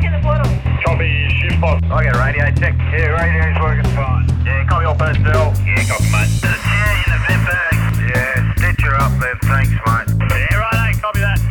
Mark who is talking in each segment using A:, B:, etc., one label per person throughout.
A: Copy, ship box.
B: I get radio check. Yeah, radio's working fine. Yeah, copy all personnel. Yeah, copy, mate. There's a chair in the vent bag. Yeah, stitch her up there. Thanks, mate.
A: Yeah, right, copy that.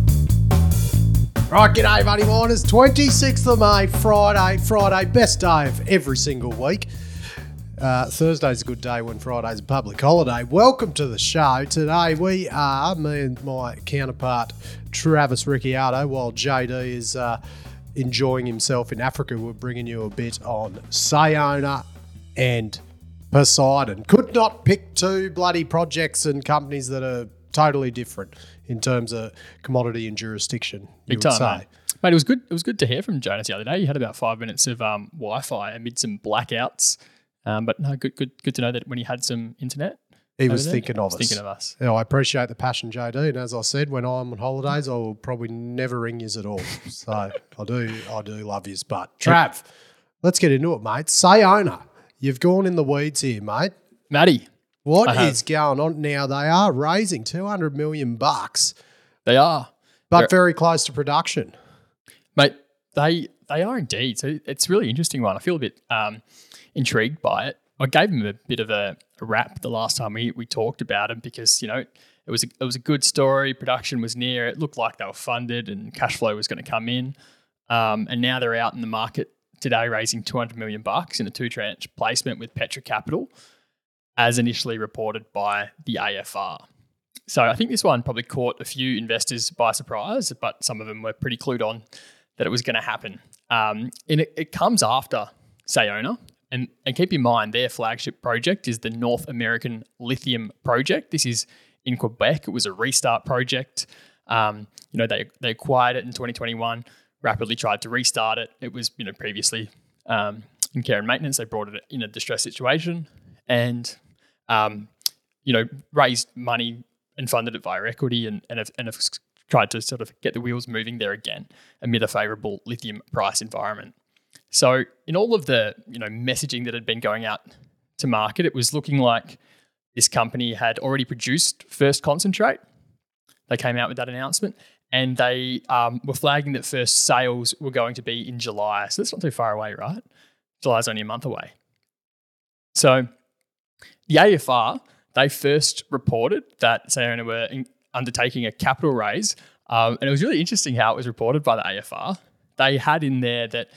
C: Right, g'day, Money Miners. 26th of May, Friday, best day of every single week. Thursday's a good day when Friday's a public holiday. Welcome to the show. Today we are, me and my counterpart Travis Ricciardo, while JD is enjoying himself in Africa, we're bringing you a bit on Sayona and Poseidon. Could not pick two bloody projects and companies that are totally different in terms of commodity and jurisdiction.
D: Big time, mate. It was good. It was good to hear from Jonas the other day. He had about 5 minutes of Wi-Fi amid some blackouts. But no, good to know that when he had some internet,
C: he was thinking of us.
D: Thinking of us.
C: Yeah, I appreciate the passion, JD. And as I said, when I'm on holidays, I will probably never ring yous at all. So I do love yous. But Trav, let's get into it, mate. Sayona, you've gone in the weeds here, mate.
D: Matty,
C: what is going on now? They are raising $200 million.
D: They are,
C: but very close to production,
D: mate. They are indeed. So it's a really interesting one. I feel a bit intrigued by it. I gave him a bit of a rap the last time we talked about him because, you know, it was a good story. Production was near. It looked like they were funded and cash flow was going to come in. And now they're out in the market today raising $200 million in a 2-tranche placement with Petra Capital, as initially reported by the AFR. So I think this one probably caught a few investors by surprise, but some of them were pretty clued on that it was going to happen. And it comes after Sayona. And keep in mind, their flagship project is the North American Lithium Project. This is in Quebec. It was a restart project. They acquired it in 2021, rapidly tried to restart it. It was, previously in care and maintenance. They brought it in a distressed situation and, raised money and funded it via equity and have tried to sort of get the wheels moving there again amid a favourable lithium price environment. So in all of the messaging that had been going out to market, it was looking like this company had already produced first concentrate. They came out with that announcement and they were flagging that first sales were going to be in July. So that's not too far away, right? July's only a month away. So the AFR, they first reported that Sayona were undertaking a capital raise. And it was really interesting how it was reported by the AFR. They had in there that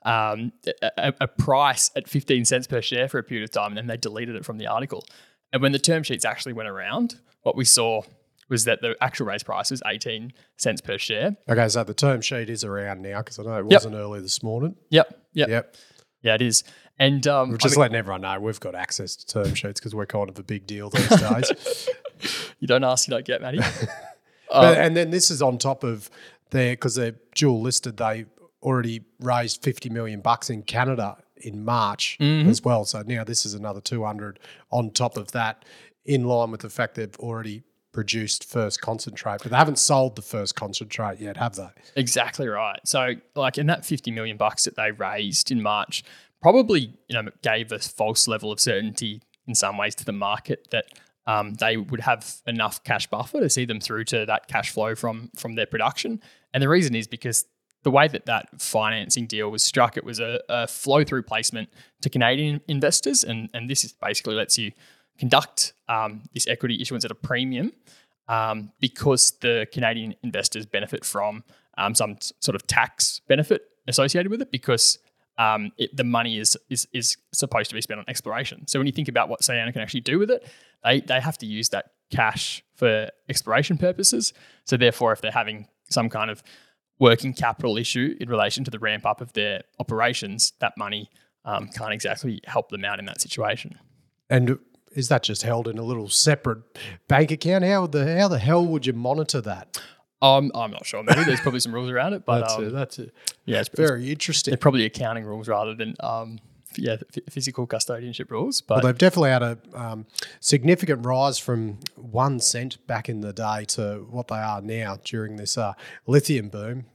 D: a price at 15 cents per share for a period of time, and then they deleted it from the article. And when the term sheets actually went around, what we saw was that the actual raise price was 18 cents per share.
C: Okay, so the term sheet is around now because I know it wasn't early this morning.
D: Yep. Yeah, it is. And
C: we're just letting everyone know we've got access to term sheets because we're kind of a big deal these days.
D: You don't ask, you don't get, Matty.
C: And then this is on top of because they're dual listed, they already raised $50 million in Canada in March as well. So now this is another 200 on top of that, in line with the fact they've already produced first concentrate, but they haven't sold the first concentrate yet, have they?
D: Exactly right. So in that $50 million that they raised in March, probably gave a false level of certainty in some ways to the market that they would have enough cash buffer to see them through to that cash flow from their production. And the reason is because the way that financing deal was struck, it was a flow-through placement to Canadian investors, and this is basically lets you conduct this equity issuance at a premium because the Canadian investors benefit from some sort of tax benefit associated with it because the money is supposed to be spent on exploration. So when you think about what Sayona can actually do with it, they have to use that cash for exploration purposes. So therefore, if they're having some kind of working capital issue in relation to the ramp up of their operations, that money can't exactly help them out in that situation.
C: And is that just held in a little separate bank account? How the hell would you monitor that?
D: I'm not sure. Maybe there's probably some rules around it, but
C: that's it.
D: Yeah,
C: it's very interesting.
D: They're probably accounting rules rather than physical custodianship rules. But
C: they've definitely had a significant rise from 1 cent back in the day to what they are now during this lithium boom.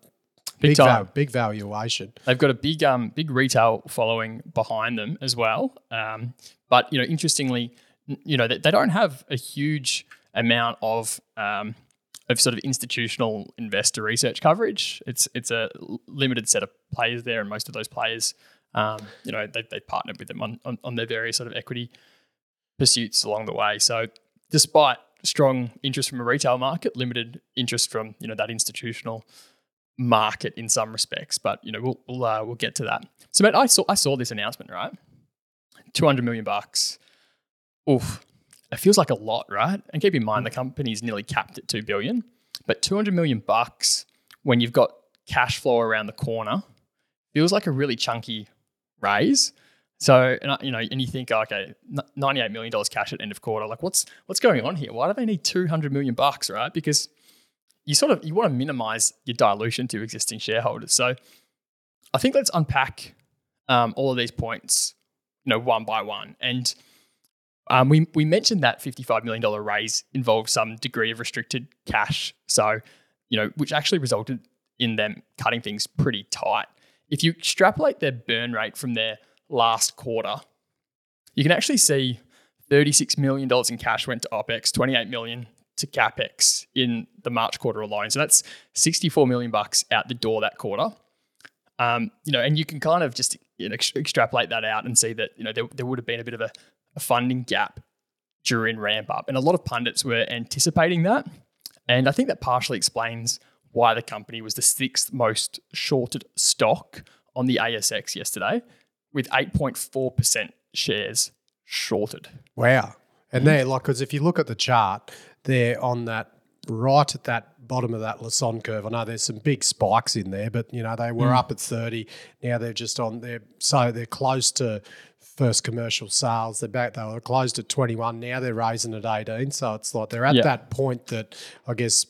C: Big valuation.
D: They've got a big retail following behind them as well. But interestingly, they don't have a huge amount of sort of institutional investor research coverage. It's a limited set of players there, and most of those players, they partnered with them on their various sort of equity pursuits along the way. So despite strong interest from a retail market, limited interest from that institutional market in some respects. But we'll get to that. So mate, I saw this announcement, right? $200 million. Oof. It feels like a lot, right? And keep in mind the company's nearly capped at $2 billion, but $200 million when you've got cash flow around the corner feels like a really chunky raise. So, and you think, okay, $98 million cash at end of quarter. Like, what's going on here? Why do they need $200 million, right? Because you want to minimize your dilution to existing shareholders. So, I think let's unpack all of these points, one by one. And we mentioned that $55 million raise involved some degree of restricted cash. So, which actually resulted in them cutting things pretty tight. If you extrapolate their burn rate from their last quarter, you can actually see $36 million in cash went to OPEX, $28 million to CapEx in the March quarter alone. So that's $64 million out the door that quarter. And you can kind of just extrapolate that out and see that there would have been a bit of a funding gap during ramp up, and a lot of pundits were anticipating that. And I think that partially explains why the company was the 6th most shorted stock on the ASX yesterday, with 8.4% shares shorted.
C: Wow. And they're because if you look at the chart, they're on that right at that bottom of that Lassonde curve. I know there's some big spikes in there, but they were up at 30. Now they're just on there. So they're close to first commercial sales. They were closed at 21. Now they're raising at 18. So it's like they're at that point that I guess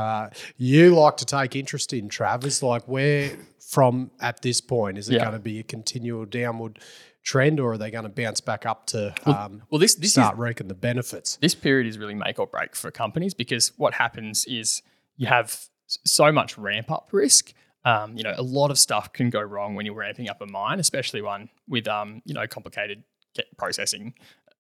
C: you like to take interest in, Trav. Is like where from at this point, is it going to be a continual downward trend, or are they going to bounce back up to this start reaping the benefits?
D: This period is really make or break for companies, because what happens is you have so much ramp up risk. A lot of stuff can go wrong when you're ramping up a mine, especially one with complicated processing.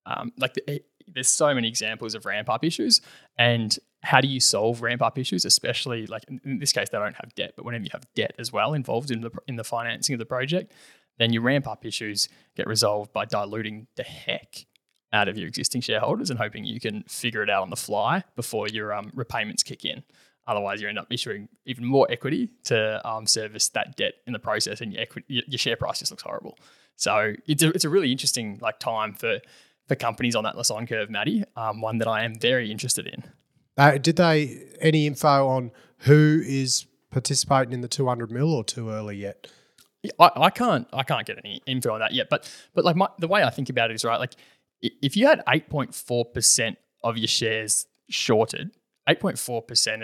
D: There's so many examples of ramp up issues, and how do you solve ramp up issues? Especially like in this case, they don't have debt, but whenever you have debt as well involved in the financing of the project, then your ramp up issues get resolved by diluting the heck out of your existing shareholders and hoping you can figure it out on the fly before your repayments kick in. Otherwise, you end up issuing even more equity to service that debt in the process, and your share price just looks horrible. So it's a really interesting time for companies on that Lassonde curve, Matty. One that I am very interested in.
C: Did they any info on who is participating in the 200 mil, or too early yet?
D: I can't get any info on that yet. But the way I think about it is if you had 8.4% of your shares shorted. 8.4%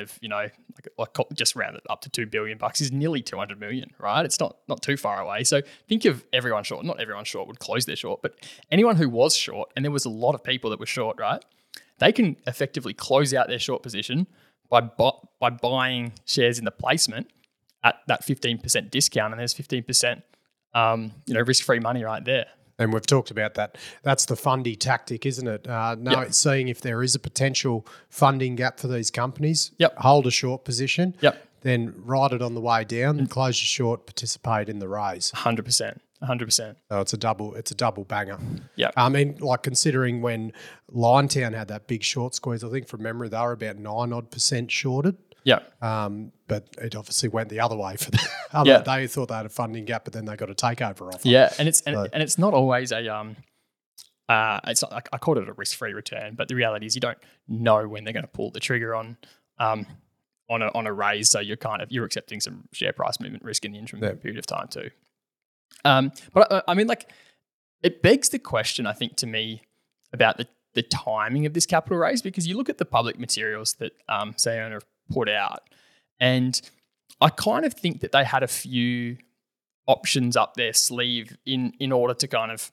D: of, just round it up to $2 billion is nearly 200 million, right? It's not too far away. So think of everyone short. Not everyone short would close their short, but anyone who was short, and there was a lot of people that were short, right? They can effectively close out their short position by buying shares in the placement at that 15% discount, and there's 15%, risk-free money right there.
C: And we've talked about that. That's the fundy tactic, isn't it? Seeing if there is a potential funding gap for these companies, hold a short position, then ride it on the way down, and close your short, participate in the raise.
D: 100%.
C: So it's a double banger.
D: Yeah.
C: I mean, considering when Liontown had that big short squeeze, I think from memory they were about 9% shorted.
D: Yeah.
C: But it obviously went the other way for them. They thought they had a funding gap, but then they got a takeover offer.
D: Yeah, and it's not always a it's not, I called it a risk-free return, but the reality is you don't know when they're going to pull the trigger on a raise, so you're accepting some share price movement risk in the interim period of time too. But I mean, it begs the question, I think, to me about the timing of this capital raise, because you look at the public materials that Sayona have put out, and I kind of think that they had a few options up their sleeve in order to kind of,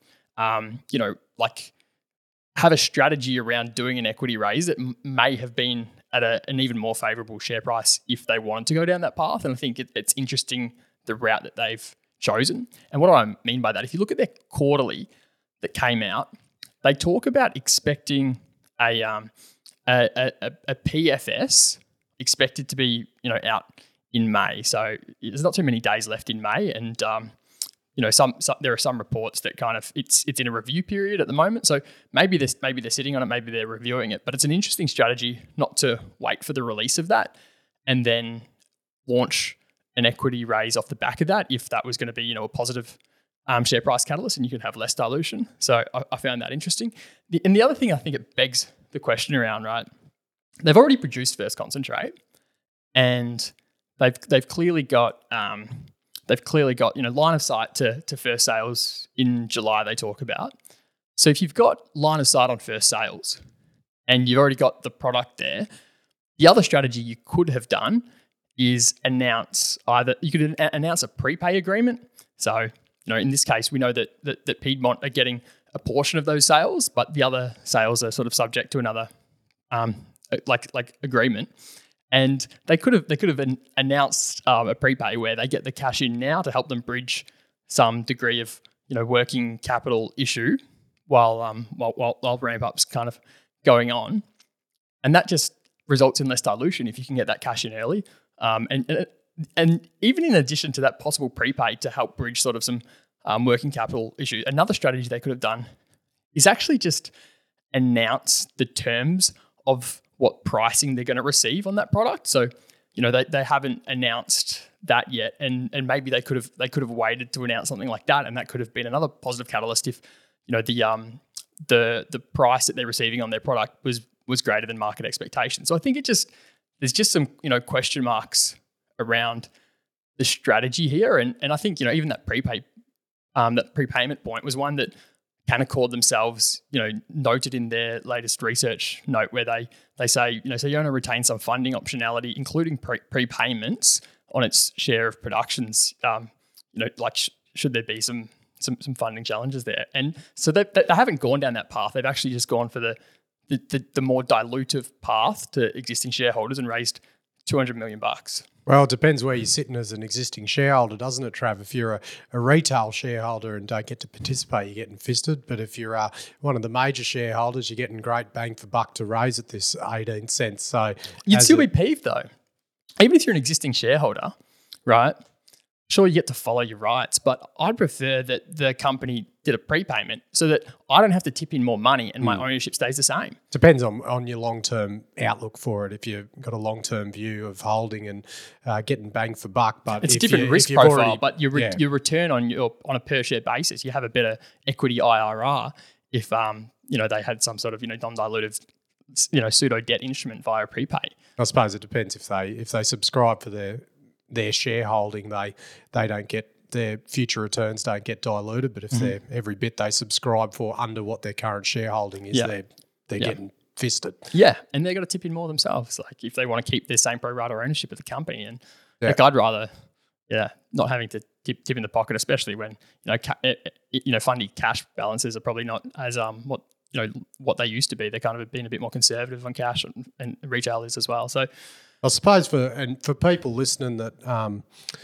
D: have a strategy around doing an equity raise that may have been at an even more favourable share price if they wanted to go down that path. And I think it's interesting the route that they've chosen. And what do I mean by that? If you look at their quarterly that came out, they talk about expecting a PFS expected to be, out in May. So there's not too many days left in May, and some there are some reports that kind of it's in a review period at the moment. So maybe they're sitting on it, maybe they're reviewing it. But it's an interesting strategy not to wait for the release of that and then launch an equity raise off the back of that if that was going to be a positive share price catalyst and you could have less dilution. So I found that interesting. And the other thing I think it begs the question around, right? They've already produced first concentrate, and they've clearly got line of sight to first sales in July. They talk about. So if you've got line of sight on first sales and you've already got the product there, the other strategy you could have done is announce a prepay agreement. So in this case, we know that Piedmont are getting a portion of those sales, but the other sales are sort of subject to another like agreement. And they could have announced a prepay where they get the cash in now to help them bridge some degree of working capital issue while ramp up's kind of going on, and that just results in less dilution if you can get that cash in early. And even in addition to that possible prepay to help bridge sort of some working capital issue, another strategy they could have done is actually just announce the terms of what pricing they're going to receive on that product. So, they haven't announced that yet, and maybe they could have waited to announce something like that, and that could have been another positive catalyst if the price that they're receiving on their product was greater than market expectations. So I think there's just some question marks around the strategy here, and I think even that prepayment point was one that Canaccord themselves noted in their latest research note, where they say so you want to retain some funding optionality, including prepayments on its share of productions. Should there be some funding challenges there, and so they haven't gone down that path. They've actually just gone for the more dilutive path to existing shareholders and raised $200 million.
C: Well, it depends where you're sitting as an existing shareholder, doesn't it, Trav? If you're a retail shareholder and don't get to participate, you're getting fisted. But if you're one of the major shareholders, you're getting great bang for buck to raise at this 18 cents. So
D: you'd still be peeved though. Even if you're an existing shareholder, right? Sure, you get to follow your rights, but I'd prefer that the company did a prepayment so that I don't have to tip in more money and my ownership stays the same.
C: Depends on your long-term outlook for it. If you've got a long-term view of holding and getting bang for buck, but
D: it's a different risk profile. But your return on a per share basis, you have a better equity IRR if they had some sort of non-dilutive pseudo debt instrument via prepay.
C: I suppose it depends if they subscribe for their shareholding, they don't get their future returns don't get diluted, but if they're every bit they subscribe for under what their current shareholding is, they're getting fisted.
D: Yeah, and they've got to tip in more themselves. Like if they want to keep their same pro rata ownership of the company, and I'd rather, not having to tip in the pocket, especially when funding cash balances are probably not as what they used to be. They're kind of been a bit more conservative on cash, and retail is as well. So
C: I suppose for people listening that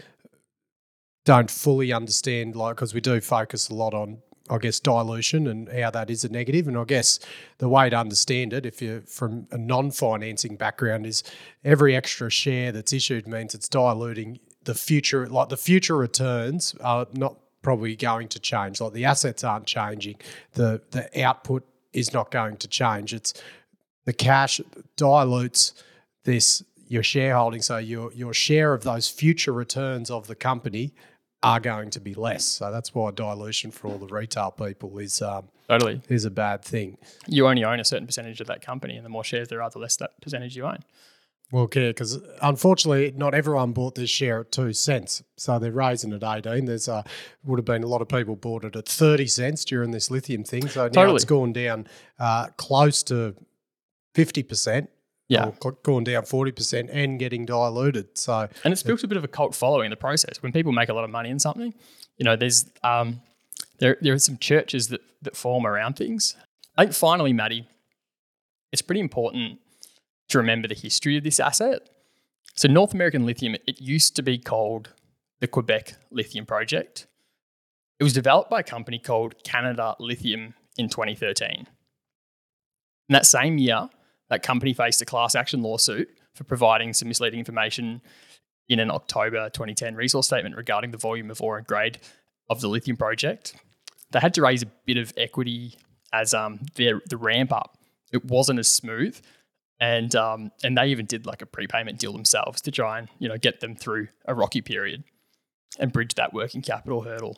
C: don't fully understand, because we do focus a lot on, I guess, dilution and how that is a negative. And I guess the way to understand it, if you're from a non-financing background, is every extra share that's issued means it's diluting the future. Like the future returns are not probably going to change. Like the assets aren't changing. The output is not going to change. It's the cash dilutes your shareholding. So your share of those future returns of the company are going to be less. So that's why dilution for all the retail people is
D: totally
C: is a bad thing.
D: You only own a certain percentage of that company, and the more shares there are, the less that percentage you own.
C: Well, yeah, because unfortunately, not everyone bought this share at 2 cents. So they're raising at 18. There's would have been a lot of people bought it at 30 cents during this lithium thing. So now it's gone down close to 50%.
D: Yeah,
C: going down 40% and getting diluted. So,
D: and it's built a bit of a cult following in the process. When people make a lot of money in something, there's there are some churches that form around things. I think finally, Maddie, it's pretty important to remember the history of this asset. So North American Lithium, it used to be called the Quebec Lithium Project. It was developed by a company called Canada Lithium in 2013. In that same year, that company faced a class action lawsuit for providing some misleading information in an October 2010 resource statement regarding the volume of ore and grade of the lithium project. They had to raise a bit of equity as the ramp up. It wasn't as smooth, and they even did like a prepayment deal themselves to try and get them through a rocky period and bridge that working capital hurdle.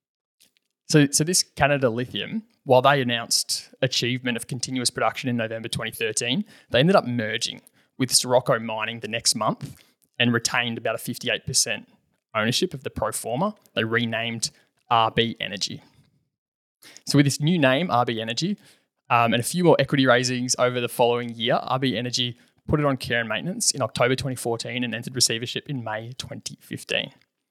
D: So this Canada Lithium, while they announced achievement of continuous production in November 2013, they ended up merging with Sirocco Mining the next month and retained about a 58% ownership of the pro forma. They renamed RB Energy. So with this new name, RB Energy, and a few more equity raisings over the following year, RB Energy put it on care and maintenance in October 2014 and entered receivership in May 2015.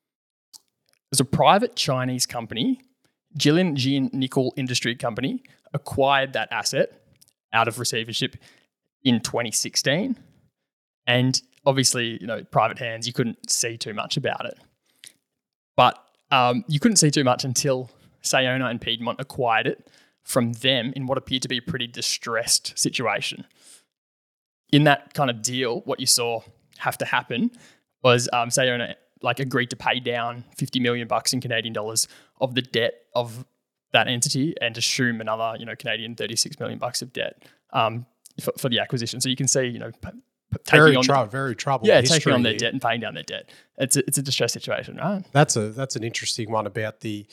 D: As a private Chinese company, Jilin Nickel Industry Company acquired that asset out of receivership in 2016. And obviously, private hands, you couldn't see too much about it. But you couldn't see too much until Sayona and Piedmont acquired it from them in what appeared to be a pretty distressed situation. In that kind of deal, what you saw have to happen was Sayona agreed to pay down $50 million in Canadian dollars of the debt of that entity and assume another, Canadian $36 million of debt for the acquisition. So you can see,
C: very troubled.
D: Yeah, taking on their debt and paying down their debt. It's a distressed situation, right?
C: That's an interesting one about the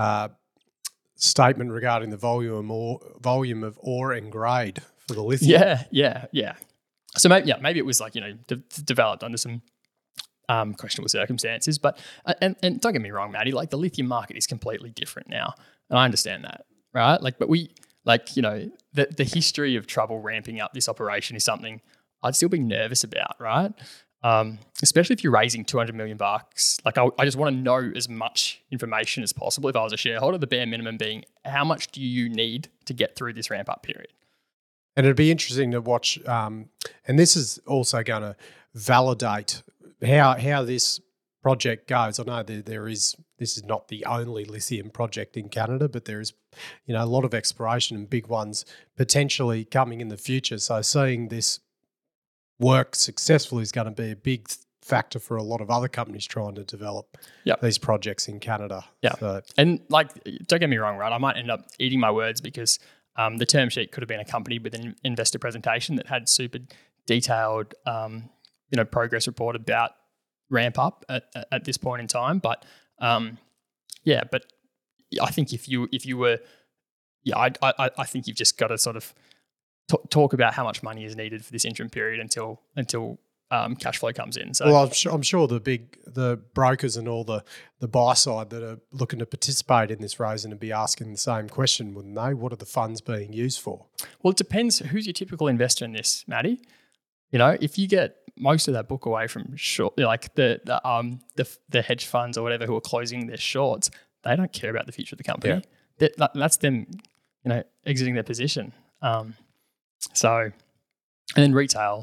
C: statement regarding the volume of ore and grade for the lithium.
D: Yeah. So maybe it was developed under some questionable circumstances, but and don't get me wrong, Matty, the lithium market is completely different now, and I understand that, right? But we the history of trouble ramping up this operation is something I'd still be nervous about, right? Especially if you're raising $200 million. I just want to know as much information as possible if I was a shareholder, the bare minimum being how much do you need to get through this ramp up period?
C: And it'd be interesting to watch, and this is also going to validate how this project goes. I know this is not the only lithium project in Canada, but there is, a lot of exploration and big ones potentially coming in the future. So seeing this work successfully is going to be a big factor for a lot of other companies trying to develop these projects in Canada.
D: Yeah.
C: So,
D: and don't get me wrong, right? I might end up eating my words because the term sheet could have been accompanied with an investor presentation that had super detailed, progress report about ramp up at this point in time. But but I think if you were, I think you've just got to sort of talk about how much money is needed for this interim period until cash flow comes in. So,
C: well, I'm sure the brokers and all the buy side that are looking to participate in this raising and be asking the same question, wouldn't they? What are the funds being used for?
D: Well, it depends who's your typical investor in this, Matty. If you get most of that book away from short, the hedge funds or whatever who are closing their shorts, they don't care about the future of the company. Yeah. That's them, exiting their position. So, and then retail,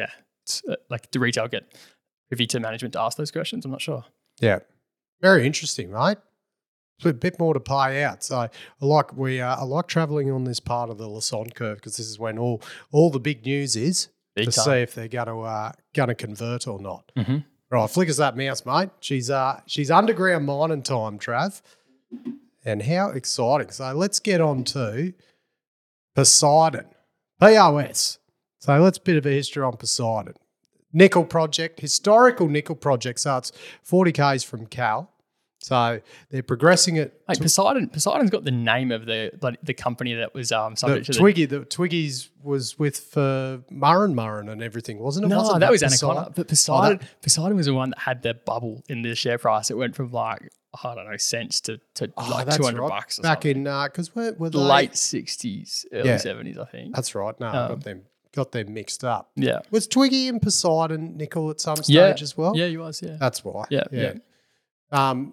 D: do retail get privy to management to ask those questions? I'm not sure.
C: Yeah, very interesting, right? A bit more to play out. So I like travelling on this part of the Lassonde curve because this is when all the big news is to see if they're going to convert or not.
D: Mm-hmm.
C: Right, flickers that mouse, mate. She's underground mining time, Trav, and how exciting! So let's get on to Poseidon. POS. So let's bit of a history on Poseidon. Nickel project, historical nickel project. So it's 40 Ks from Cal. So they're progressing it.
D: Hey, Poseidon's got the name of the company that was subject to
C: Twiggy. The Twiggy's was with for Murrin and everything, wasn't it?
D: No, that was Anaconda. But Poseidon was the one that had that bubble in the share price. It went from cents to $200 or
C: back
D: something.
C: in because were they
D: late 60s, early 70s, I think.
C: That's right. No, I got them mixed up.
D: Yeah,
C: was Twiggy and Poseidon nickel at some stage as well?
D: Yeah, he was. Yeah,
C: that's why.
D: Yeah.
C: Now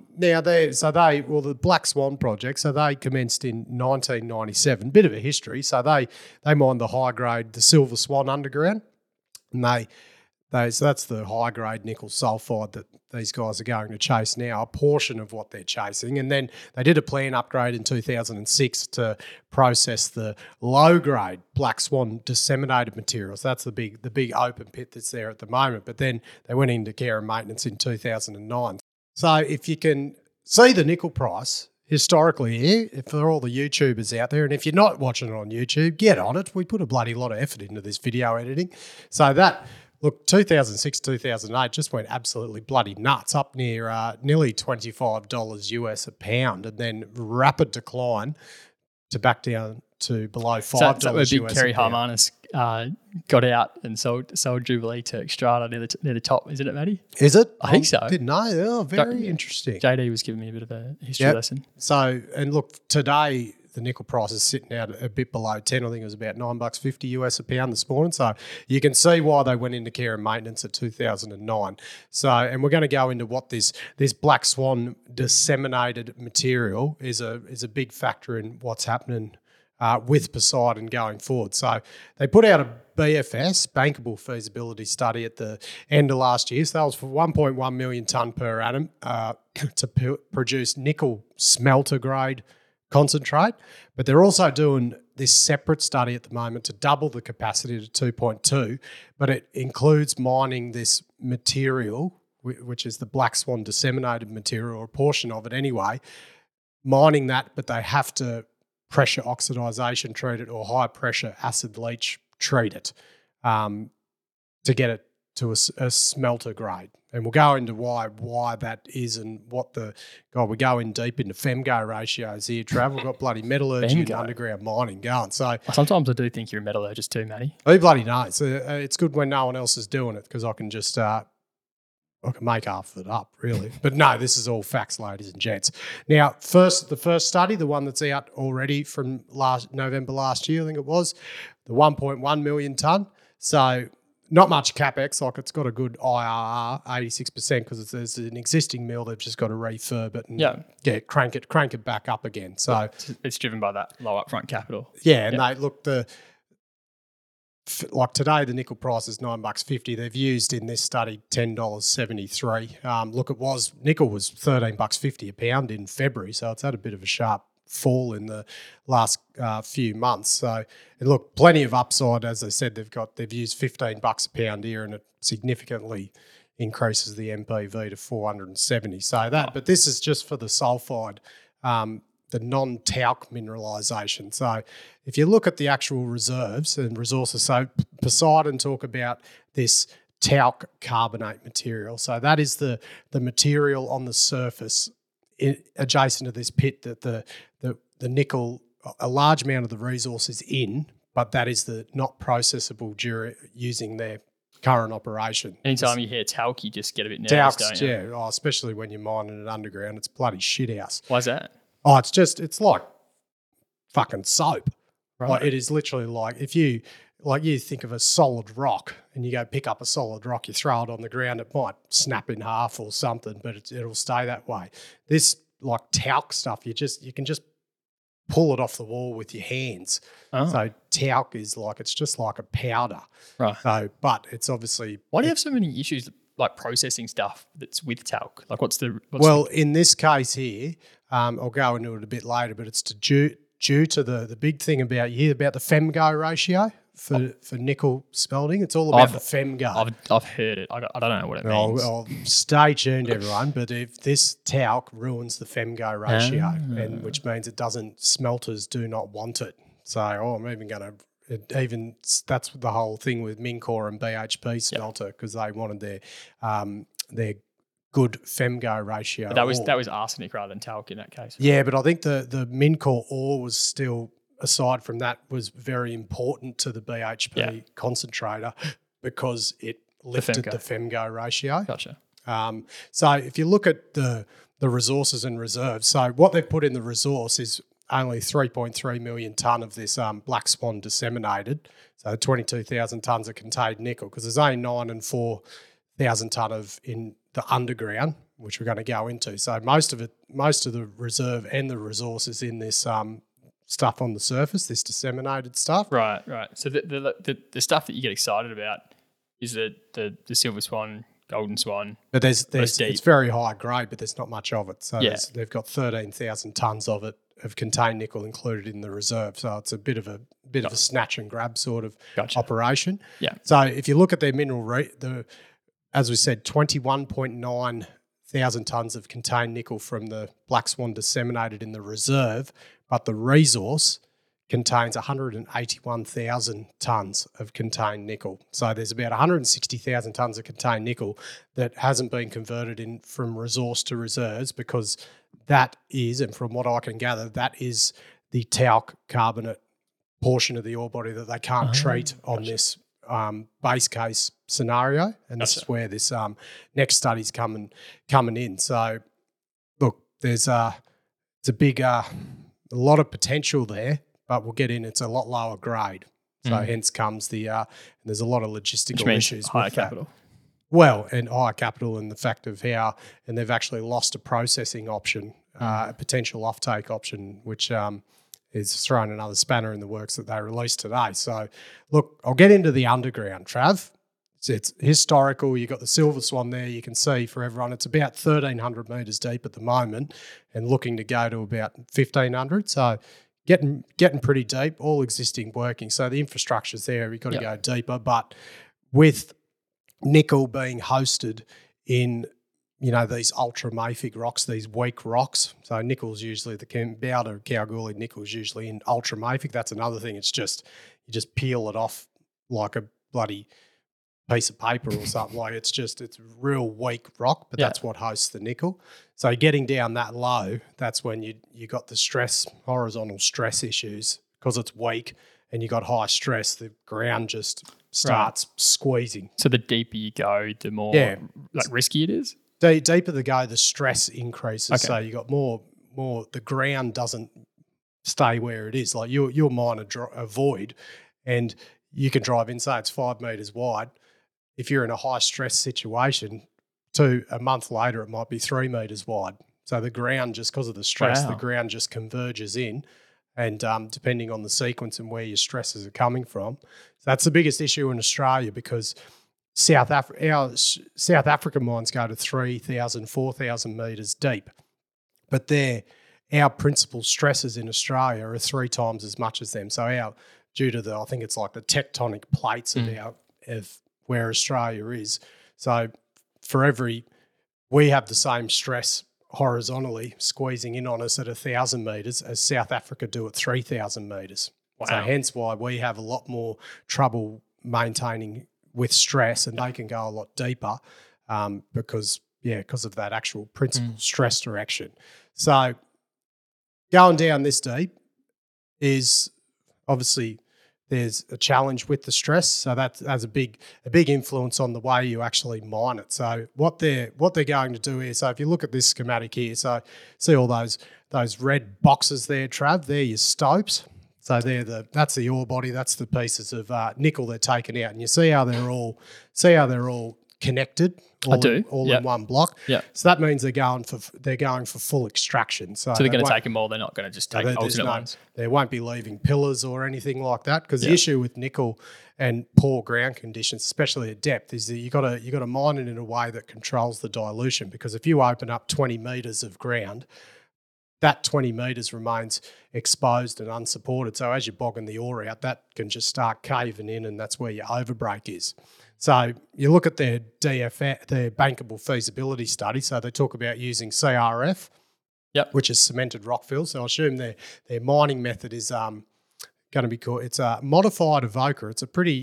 C: the Black Swan project. So they commenced in 1997. Bit of a history. So they mined the high grade, the Silver Swan underground, and So that's the high-grade nickel sulfide that these guys are going to chase now, a portion of what they're chasing. And then they did a plan upgrade in 2006 to process the low-grade Black Swan disseminated materials. That's the big open pit that's there at the moment. But then they went into care and maintenance in 2009. So if you can see the nickel price historically here, for all the YouTubers out there, and if you're not watching it on YouTube, get on it. We put a bloody lot of effort into this video editing. So that... Look, 2006, 2008 just went absolutely bloody nuts, up near nearly $25 US a pound, and then rapid decline to back down to below $5
D: so
C: US
D: big
C: a
D: Kerry
C: pound.
D: Harmanis got out and sold Jubilee to Xstrata near the top, isn't it, Matty?
C: Is it?
D: I think so.
C: Didn't know. Oh, very interesting.
D: JD was giving me a bit of a history lesson.
C: So, and look, today the nickel price is sitting out a bit below 10. I think it was about $9.50 US a pound this morning. So you can see why they went into care and maintenance at 2009. So, and we're going to go into what this Black Swan disseminated material is a big factor in what's happening with Poseidon going forward. So they put out a BFS, bankable feasibility study, at the end of last year. So that was for 1.1 million tonne per annum to produce nickel smelter grade concentrate. But they're also doing this separate study at the moment to double the capacity to 2.2, but it includes mining this material, which is the Black Swan disseminated material, or a portion of it anyway, mining that, but they have to pressure oxidization treat it or high pressure acid leach treat it to get it to a smelter grade. And we'll go into why that is and what we go in deep into FEMGO ratios here, Trav. We've got bloody metallurgy and underground mining going. So
D: sometimes I do think you're a metallurgist too, Matty.
C: Who bloody knows? It's good when no one else is doing it, because I can just I can make half of it up, really. But no, this is all facts, ladies and gents. Now, the first study, the one that's out already from November last year, I think it was, the 1.1 million tonne. So not much capex, like it's got a good IRR, 86%, because there's an existing mill. They've just got to refurb it and crank it back up again. So
D: it's driven by that low upfront capital.
C: Yeah, and they look like today the nickel price is $9.50. They've used in this study $10.73. Look, nickel was $13.50 a pound in February, so it's had a bit of a sharp fall in the last few months. So, and look, plenty of upside. As I said, they've used $15 a pound here, and it significantly increases the MPV to 470. So but this is just for the sulfide, the non-talc mineralisation. So if you look at the actual reserves and resources, so Poseidon talk about this talc carbonate material. So that is the material on the surface adjacent to this pit that the nickel, a large amount of the resource is in, but that is the not processable using their current operation.
D: Anytime you hear talc, you just get a bit nervous, don't you?
C: Yeah, especially when you're mining it underground. It's bloody shit house.
D: Why's that?
C: Oh, it's like fucking soap.
D: Right.
C: Like, it is literally like if you think of a solid rock and you go pick up a solid rock, you throw it on the ground, it might snap in half or something, but it'll stay that way. This like talc stuff, you can just pull it off the wall with your hands. Oh. So talc is it's just like a powder.
D: Right.
C: So, but it's obviously.
D: Why do you have so many issues like processing stuff that's with talc? Like
C: in this case here, I'll go into it a bit later, but it's due to the big thing about the FEMGO ratio for nickel smelting. It's all about the FEMGO.
D: I've heard it. I don't know what it means.
C: I'll stay tuned, everyone. But if this talc ruins the FEMGO ratio, and which means smelters do not want it. So I'm even going to that's the whole thing with Mincor and BHP smelter, because they wanted their good FEMGO ratio.
D: But that was arsenic rather than talc in that case.
C: Yeah, but I think the Mincor ore was still, aside from that, was very important to the BHP concentrator because it lifted the FEMGO ratio.
D: Gotcha.
C: So if you look at the resources and reserves, so what they've put in the resource is only 3.3 million tonne of this Black Swan disseminated, so 22,000 tonnes of contained nickel, because there's only 9,000 and 4,000 tonne in the underground, which we're going to go into. So most of the reserve and the resource is in this stuff on the surface, this disseminated stuff.
D: Right. So the stuff that you get excited about is the Silver Swan, Golden Swan.
C: But there's
D: deep.
C: it's very high grade, but there's not much of it. So
D: Yeah.
C: they've got 13,000 tons of it of contained nickel included in the reserve. So it's a bit of a snatch and grab sort of
D: Gotcha.
C: operation.
D: Yeah.
C: So if you look at their mineral as we said, 21.9 thousand tons of contained nickel from the Black Swan disseminated in the reserve, but the resource contains 181,000 tons of contained nickel. So there's about 160,000 tons of contained nickel that hasn't been converted from resource to reserves, because that is, and from what I can gather, that is the talc carbonate portion of the ore body that they can't treat on this base case scenario. And this is where this next study's coming in. So look, there's it's a big a lot of potential there, but we'll get in. It's a lot lower grade, so hence comes the and there's a lot of logistical issues
D: higher
C: with
D: capital.
C: that. Well, and higher capital, and the fact of how, and they've actually lost a processing option, a potential offtake option, which is throwing another spanner in the works that they released today. So, look, I'll get into the underground, Trav. It's historical. You've got the Silver Swan there. You can see for everyone, it's about 1,300 metres deep at the moment, and looking to go to about 1,500. So getting pretty deep, all existing working. So the infrastructure's there. You've got to go deeper. But with nickel being hosted in, these ultramafic rocks, these weak rocks. So nickel's usually the Bowder Kalgoorlie nickel's usually in ultramafic. That's another thing. It's just, you just peel it off like a bloody piece of paper or something. Like it's real weak rock, but that's what hosts the nickel. So getting down that low, that's when you got the stress, horizontal stress issues, because it's weak and you got high stress, the ground just starts squeezing.
D: So the deeper you go, the more risky it is?
C: The deeper they go, the stress increases.
D: Okay.
C: So you got more, the ground doesn't stay where it is. Like you'll mine a void and you can drive in, say it's 5 metres wide. If you're in a high stress situation, a month later, it might be 3 metres wide. So the ground, just because of the stress, the ground just converges in, and depending on the sequence and where your stresses are coming from. So that's the biggest issue in Australia, because our South African mines go to 3,000, 4,000 metres deep. But our principal stresses in Australia are 3 times as much as them. So due to I think it's like the tectonic plates of where Australia is. So we have the same stress horizontally squeezing in on us at 1,000 metres as South Africa do at 3,000 metres.
D: Wow.
C: So hence why we have a lot more trouble maintaining with stress, and they can go a lot deeper because of that actual principal stress direction. So going down this deep is obviously there's a challenge with the stress, so that has a big influence on the way you actually mine it. So what they're going to do here, so if you look at this schematic here, so see all those red boxes there, Trav, they're your stopes. So that's the ore body, that's the pieces of nickel they're taking out, and you see how they're all connected. All in one block.
D: Yeah.
C: So that means they're going for full extraction. So
D: they're going to take them all. They're not going to just take alternate ones.
C: They won't be leaving pillars or anything like that, because the issue with nickel and poor ground conditions, especially at depth, is that you got to mine it in a way that controls the dilution. Because if you open up 20 metres of ground, that 20 metres remains exposed and unsupported. So as you're bogging the ore out, that can just start caving in, and that's where your overbreak is. So you look at their DFF, their bankable feasibility study. So they talk about using CRF, which is cemented rockfill. So I assume their mining method is going to be called, it's a modified evoker. It's a pretty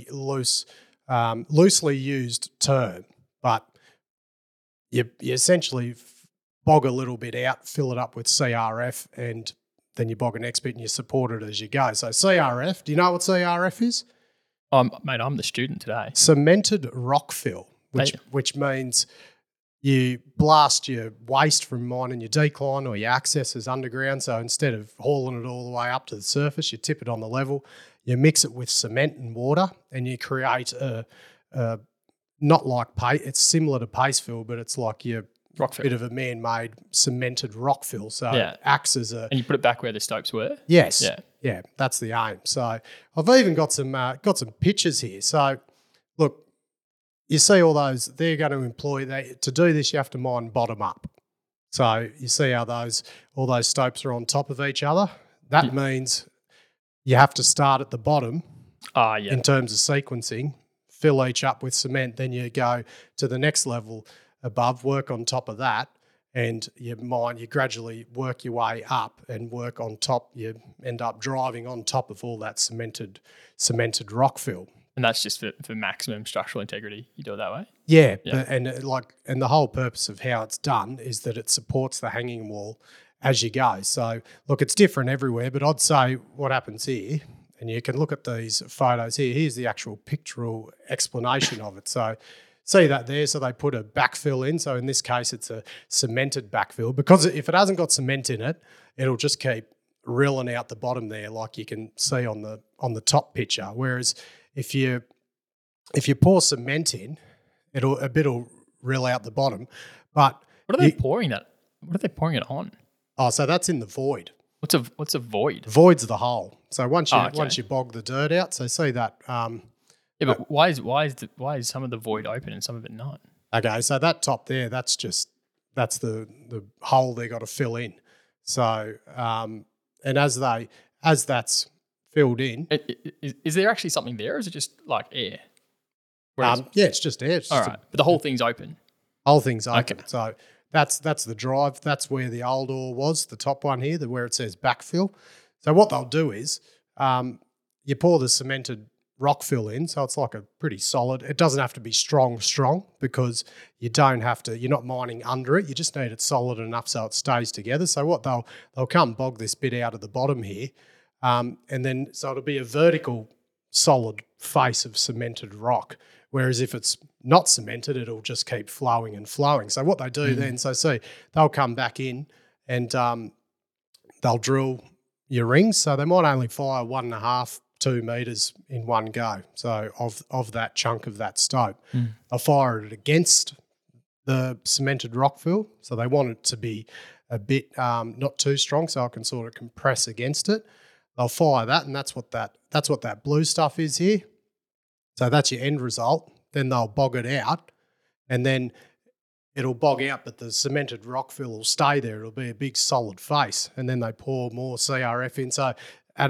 C: loosely used term, but you essentially bog a little bit out, fill it up with CRF, and then you bog an next bit and you support it as you go. So CRF, do you know what CRF is?
D: Mate, I'm the student today.
C: Cemented rockfill, which means you blast your waste from mining your decline or your accesses underground. So instead of hauling it all the way up to the surface, you tip it on the level, you mix it with cement and water, and you create not like paste. It's similar to paste fill, but it's like your
D: rockfill.
C: Bit of a man-made cemented rockfill. So it acts as a...
D: And you put it back where the stopes were?
C: Yes. Yeah, that's the aim. So I've even got some pictures here. So look, you see all those, they're going to employ, to do this, you have to mine bottom up. So you see how all those stopes are on top of each other? That means you have to start at the bottom in terms of sequencing, fill each up with cement, then you go to the next level above, work on top of that, and you gradually work your way up and work on top. You end up driving on top of all that cemented rock fill.
D: And that's just for maximum structural integrity. You do it that way?
C: Yeah. And the whole purpose of how it's done is that it supports the hanging wall as you go. So, look, it's different everywhere, but I'd say what happens here, and you can look at these photos here, here's the actual pictorial explanation of it. So, see that there? So they put a backfill in. So in this case, it's a cemented backfill, because if it hasn't got cement in it, it'll just keep rilling out the bottom there, like you can see on the top picture. Whereas if you pour cement in, it'll rill out the bottom. But
D: what are they pouring that? What are they pouring it on?
C: Oh, so that's in the void.
D: What's a void?
C: Void's the hole. So once you bog the dirt out, so see that.
D: But why is some of the void open and some of it not?
C: Okay, so that top there, that's the hole they got to fill in. So and as that's filled in,
D: is there actually something there, or is it just like air?
C: Yeah, it's just air. It's
D: all right, but the whole thing's open.
C: Whole thing's open.
D: Okay.
C: So that's the drive. That's where the old ore was. The top one here, where it says backfill. So what they'll do is you pour the cemented rock fill in, so it's like a pretty solid. It doesn't have to be strong, because you're not mining under it. You just need it solid enough so it stays together. So what they'll come bog this bit out of the bottom here, and then so it'll be a vertical solid face of cemented rock. Whereas if it's not cemented, it'll just keep flowing and flowing. So what they do then, they'll come back in and they'll drill your rings. So they might only fire 1.5, 2 meters in one go. So of that chunk of that stope, they'll fire it against the cemented rock fill. So they want it to be a bit not too strong, so I can sort of compress against it. They'll fire that, and that's what that blue stuff is here. So that's your end result. Then they'll bog it out, and then it'll bog out, but the cemented rock fill will stay there. It'll be a big solid face, and then they pour more CRF in. So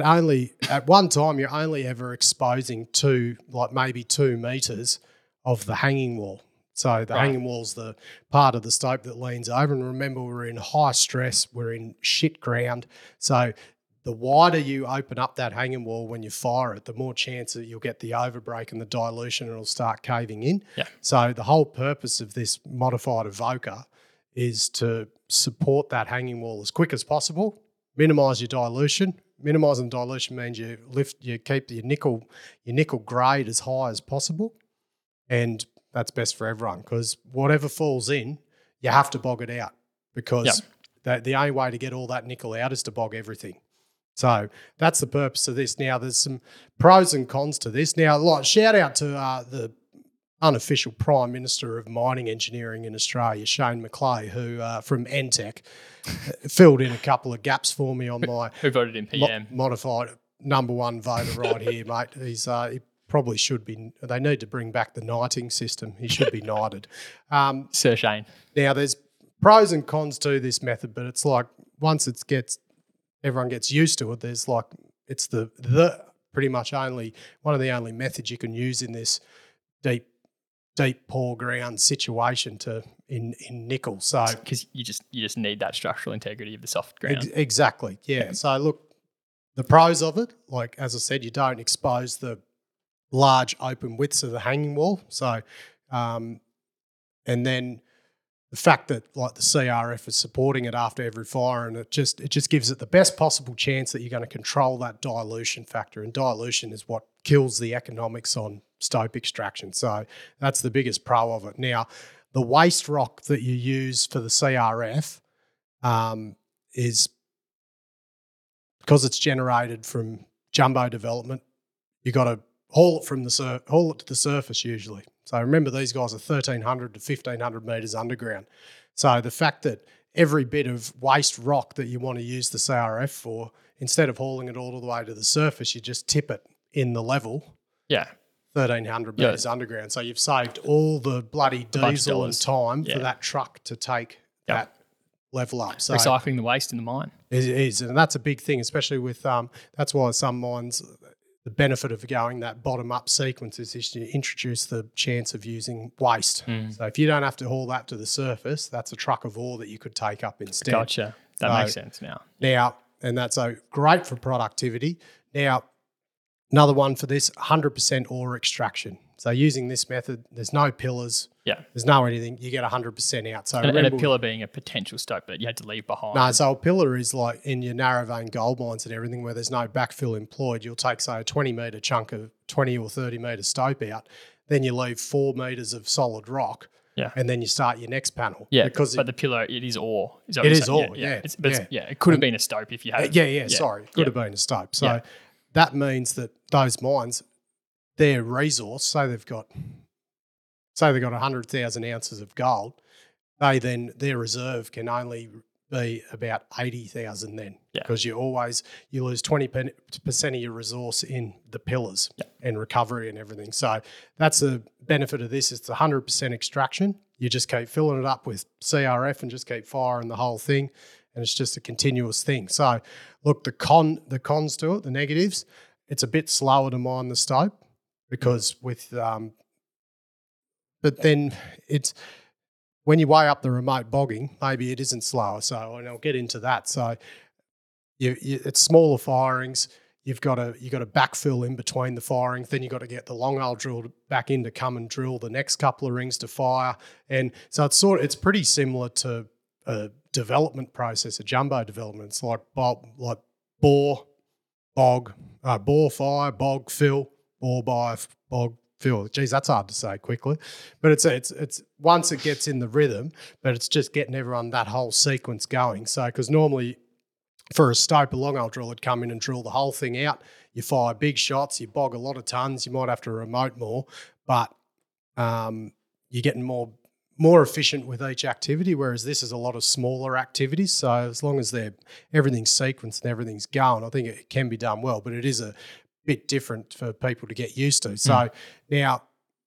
C: at one time, you're only ever exposing maybe 2 meters of the hanging wall. So the hanging wall's the part of the stope that leans over. And remember, we're in high stress. We're in shit ground. So the wider you open up that hanging wall when you fire it, the more chance that you'll get the overbreak and the dilution, and it'll start caving in. Yeah. So the whole purpose of this modified Avoca is to support that hanging wall as quick as possible, minimise your dilution. Minimising dilution means you keep your nickel grade as high as possible, and that's best for everyone, because whatever falls in, you have to bog it out, because the only way to get all that nickel out is to bog everything. So that's the purpose of this. Now, there's some pros and cons to this. Now, shout out to the unofficial Prime Minister of Mining Engineering in Australia, Shane McClay, who from NTEC filled in a couple of gaps for me on my
D: who voted in PM
C: modified number one voter right here, mate. He probably should be. They need to bring back the knighting system. He should be knighted.
D: Sir Shane.
C: Now, there's pros and cons to this method, but it's like once everyone gets used to it, it's the pretty much only one of the only methods you can use in this deep poor ground situation in nickel. So
D: because you just need that structural integrity of the soft ground.
C: Exactly. Yeah. So look, the pros of it, like as I said, you don't expose the large open widths of the hanging wall. So and then the fact that like the CRF is supporting it after every fire, and it just gives it the best possible chance that you're going to control that dilution factor. And dilution is what kills the economics on stope extraction. So that's the biggest pro of it. Now, the waste rock that you use for the CRF is, because it's generated from jumbo development, you got to haul it to the surface usually. So remember, these guys are 1,300 to 1,500 metres underground. So the fact that every bit of waste rock that you want to use the CRF for, instead of hauling it all the way to the surface, you just tip it in the level.
D: Yeah.
C: 1,300 metres underground. So you've saved all the bloody diesel and time for that truck to take that level up. So
D: recycling the waste in the mine.
C: It is, and that's a big thing, especially with that's why some mines, the benefit of going that bottom-up sequence is to introduce the chance of using waste. So if you don't have to haul that to the surface, that's a truck of ore that you could take up instead.
D: Gotcha. That makes sense now.
C: Now, and that's great for productivity. Now, another one for this, 100% ore extraction. So using this method, there's no pillars.
D: Yeah.
C: There's no anything. You get 100% out. So
D: and a pillar being a potential stope that you had to leave behind.
C: No, so a pillar is like in your narrow vein gold mines and everything where there's no backfill employed. You'll take, say, a 20-metre chunk of 20 or 30-metre stope out. Then you leave 4 metres of solid rock.
D: Yeah.
C: And then you start your next panel.
D: Yeah, but the pillar, it is ore.
C: It is ore, yeah.
D: It could have been a stope if you had
C: it. Sorry. It could have been a stope. So that means that those mines, their resource, say they've got 100,000 ounces of gold, their reserve can only be about 80,000 then, because you lose 20% of your resource in the pillars and recovery and everything. So that's the benefit of this. It's 100% extraction. You just keep filling it up with CRF and just keep firing the whole thing, and it's just a continuous thing. So look, the cons to it, the negatives, it's a bit slower to mine the stope because but then it's when you weigh up the remote bogging, maybe it isn't slower. So, and I'll get into that. So, it's smaller firings. You've got to backfill in between the firings. Then you've got to get the long hole drilled back in to come and drill the next couple of rings to fire. And so it's pretty similar to a development process, a jumbo development. It's like bore, fire, bog, fill, bore, bog, fill. Geez, that's hard to say quickly, but it's once it gets in the rhythm, but it's just getting everyone that whole sequence going. So, because normally for a stope, a long hole drill would come in and drill the whole thing out. You fire big shots, you bog a lot of tons. You might have to remote more, but you're getting more efficient with each activity. Whereas this is a lot of smaller activities. So as long as everything's sequenced and everything's going, I think it can be done well. But it is a bit different for people to get used to. So now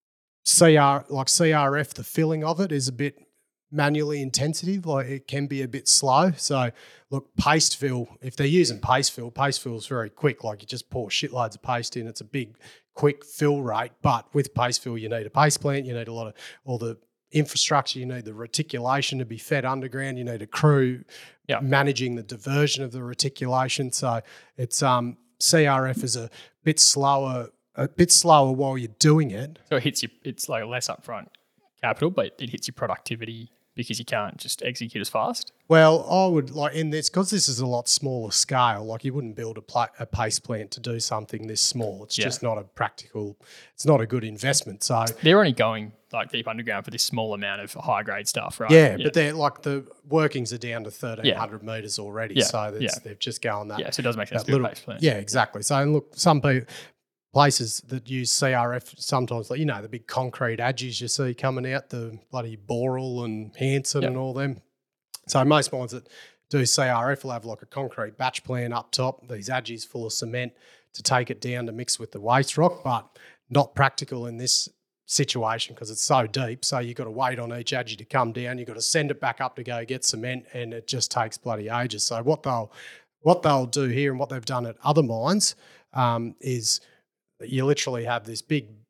C: CRF, the filling of it is a bit manually intensive, like it can be a bit slow. So look, paste fill, if they're using paste fill is very quick. Like you just pour shitloads of paste in. It's a big, quick fill rate. But with paste fill, you need a paste plant. You need a lot of all the infrastructure. You need the reticulation to be fed underground. You need a crew managing the diversion of the reticulation. So it's CRF is a bit slower while you're doing it.
D: So it hits you. It's like less upfront capital, but it hits your productivity because you can't just execute as fast.
C: Well, I would like in this, because this is a lot smaller scale. Like you wouldn't build a paste plant to do something this small. It's just not a practical. It's not a good investment. So
D: they're only going like deep underground for this small amount of high grade stuff, right?
C: Yeah, but they're like the workings are down to 1,300 metres already. So they've just gone that.
D: Yeah, so it does make sense to do a paste plant.
C: Yeah, exactly. So look, some people. Places that use CRF sometimes, like, the big concrete adges you see coming out, the bloody Boral and Hanson and all them. So most mines that do CRF will have like a concrete batch plant up top, these adges full of cement to take it down to mix with the waste rock, but not practical in this situation because it's so deep. So you've got to wait on each adge to come down. You've got to send it back up to go get cement, and it just takes bloody ages. So what they'll do here and what they've done at other mines is you literally have this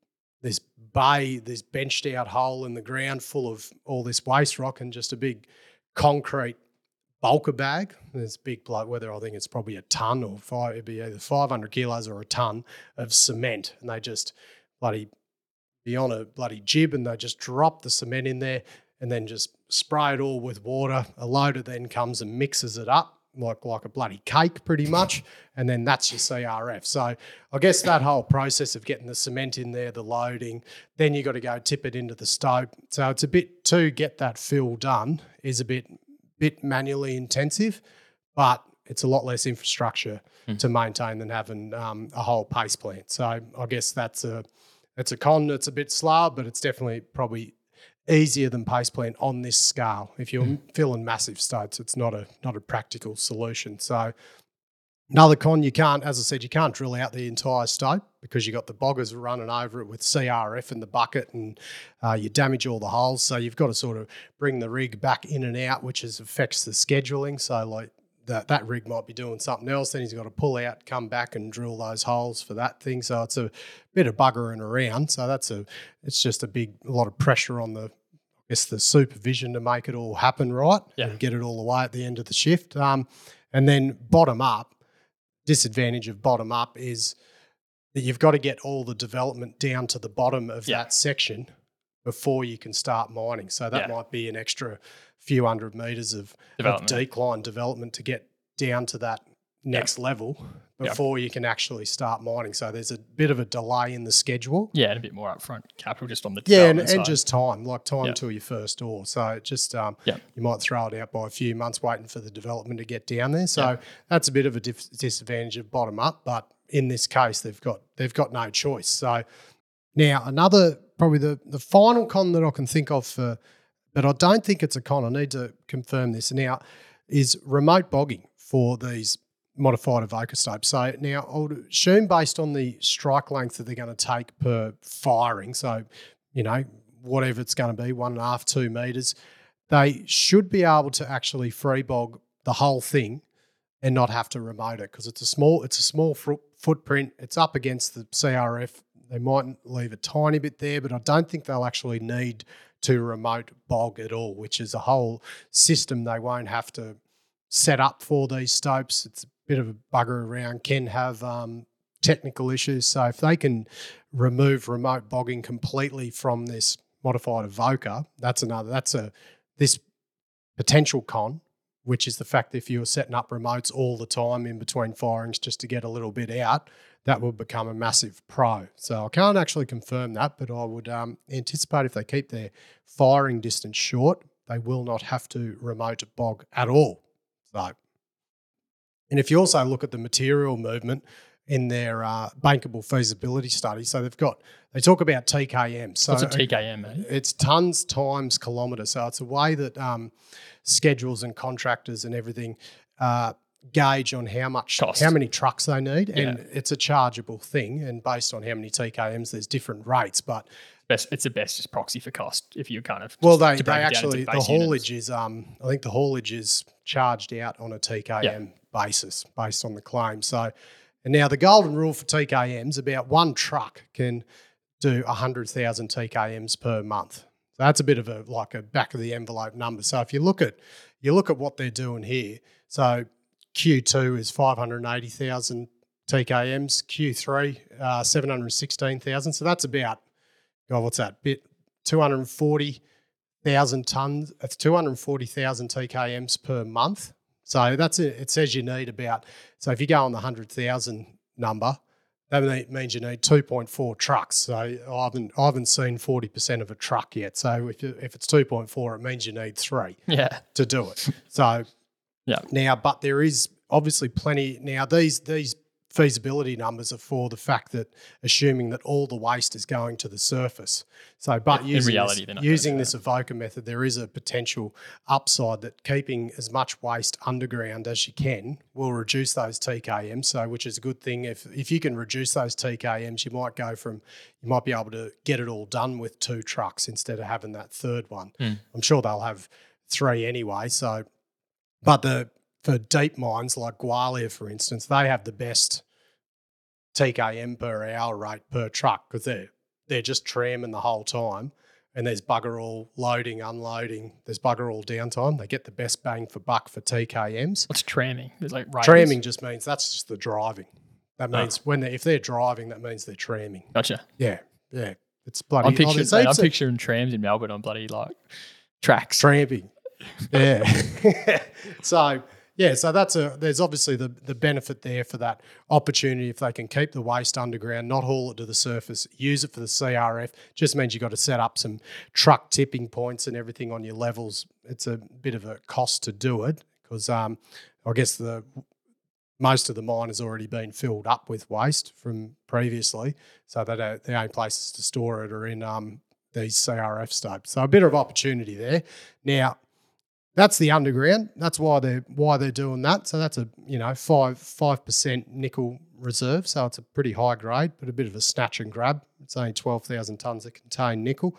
C: benched out hole in the ground full of all this waste rock and just a big concrete bulker bag. There's big, whether I think it's probably a ton or it'd be either 500 kilos or a ton of cement. And they just be on a bloody jib and they just drop the cement in there and then just spray it all with water. A loader then comes and mixes it up like a bloody cake pretty much, and then that's your CRF. So I guess that whole process of getting the cement in there, the loading, then you got to go tip it into the stope. So it's a bit, to get that fill done is a bit manually intensive, but it's a lot less infrastructure to maintain than having a whole paste plant. So I guess it's a con. It's a bit slow, but it's definitely probably easier than paste plant on this scale. If you're filling massive stopes, it's not a practical solution. So Another con, you can't, as I said, you can't drill out the entire stope because you got the boggers running over it with CRF in the bucket, and you damage all the holes. So you've got to sort of bring the rig back in and out, which affects the scheduling. So like that rig might be doing something else, then he's got to pull out, come back and drill those holes for that thing. So it's a bit of buggering around. So it's just a lot of pressure on the supervision to make it all happen right and get it all the way at the end of the shift. And then bottom up. Disadvantage of bottom up is that you've got to get all the development down to the bottom of that section before you can start mining. So that might be an extra few hundred metres of decline development to get down to that next level before you can actually start mining. So there's a bit of a delay in the schedule.
D: Yeah, and a bit more upfront capital just on the development side.
C: And just time till your first ore. So it just you might throw it out by a few months waiting for the development to get down there. So that's a bit of a disadvantage of bottom up. But in this case, they've got no choice. So now another probably the final con that I can think of but I don't think it's a con. I need to confirm this now is remote bogging for these modified Avoca stopes. So now I would assume based on the strike length that they're going to take per firing, so, whatever it's going to be, 1.5, 2 metres, they should be able to actually free bog the whole thing and not have to remote it because it's a small footprint. It's up against the CRF. They might leave a tiny bit there, but I don't think they'll actually need to remote bog at all, which is a whole system they won't have to set up for these stopes. It's a bit of a bugger around, can have technical issues. So if they can remove remote bogging completely from this modified Avoca, that's this potential con, which is the fact that if you're setting up remotes all the time in between firings just to get a little bit out, that will become a massive pro. So I can't actually confirm that, but I would anticipate if they keep their firing distance short, they will not have to remote bog at all. So, and if you also look at the material movement in their bankable feasibility study, so they talk about TKM. So
D: what's a TKM, mate?
C: It's tons times kilometre. So it's a way that schedules and contractors and everything gauge on how many trucks they need, and it's a chargeable thing. And based on how many TKMs, there's different rates, but
D: it's the best just proxy for cost if you kind of
C: they actually the haulage is I think the haulage is charged out on a TKM basis based on the claim. So, and now the golden rule for TKMs, about one truck can do 100,000 TKMs per month. So that's a bit of a back of the envelope number. So if you look at what they're doing here, so Q2 is 580,000 TKMs, Q3 716,000. So that's about, what's that? 240,000 tons. It's 240,000 TKMs per month. So that's it. It says you need about. So if you go on the 100,000 number, that means you need 2.4 trucks. So I haven't seen 40% of a truck yet. So if it's 2.4, it means you need 3 to do it. So now, but there is obviously plenty. Now these feasibility numbers are for the fact that assuming that all the waste is going to the surface. So, but using this Avoca method, there is a potential upside that keeping as much waste underground as you can will reduce those TKMs. So, which is a good thing. If you can reduce those TKMs, you might be able to get it all done with 2 trucks instead of having that third one. I'm sure they'll have 3 anyway. So, but for deep mines like Gwalia, for instance, they have the best TKM per hour rate per truck because they're just tramming the whole time, and there's bugger all loading, unloading. There's bugger all downtime. They get the best bang for buck for TKMs.
D: What's tramming? There's
C: tramming just means that's just the driving. That means if they're driving, that means they're tramming.
D: Gotcha.
C: Yeah. It's bloody.
D: I'm picturing trams in Melbourne on bloody tracks.
C: Tramping. Yeah. So there's obviously the benefit there for that opportunity if they can keep the waste underground, not haul it to the surface, use it for the CRF. Just means you've got to set up some truck tipping points and everything on your levels. It's a bit of a cost to do it because I guess most of the mine has already been filled up with waste from previously, so the only places to store it are in these CRF stopes. So a bit of opportunity there. Now, That's the underground. That's why they're doing that. So that's a 5% nickel reserve. So it's a pretty high grade, but a bit of a snatch and grab. It's only 12,000 tonnes that contain nickel.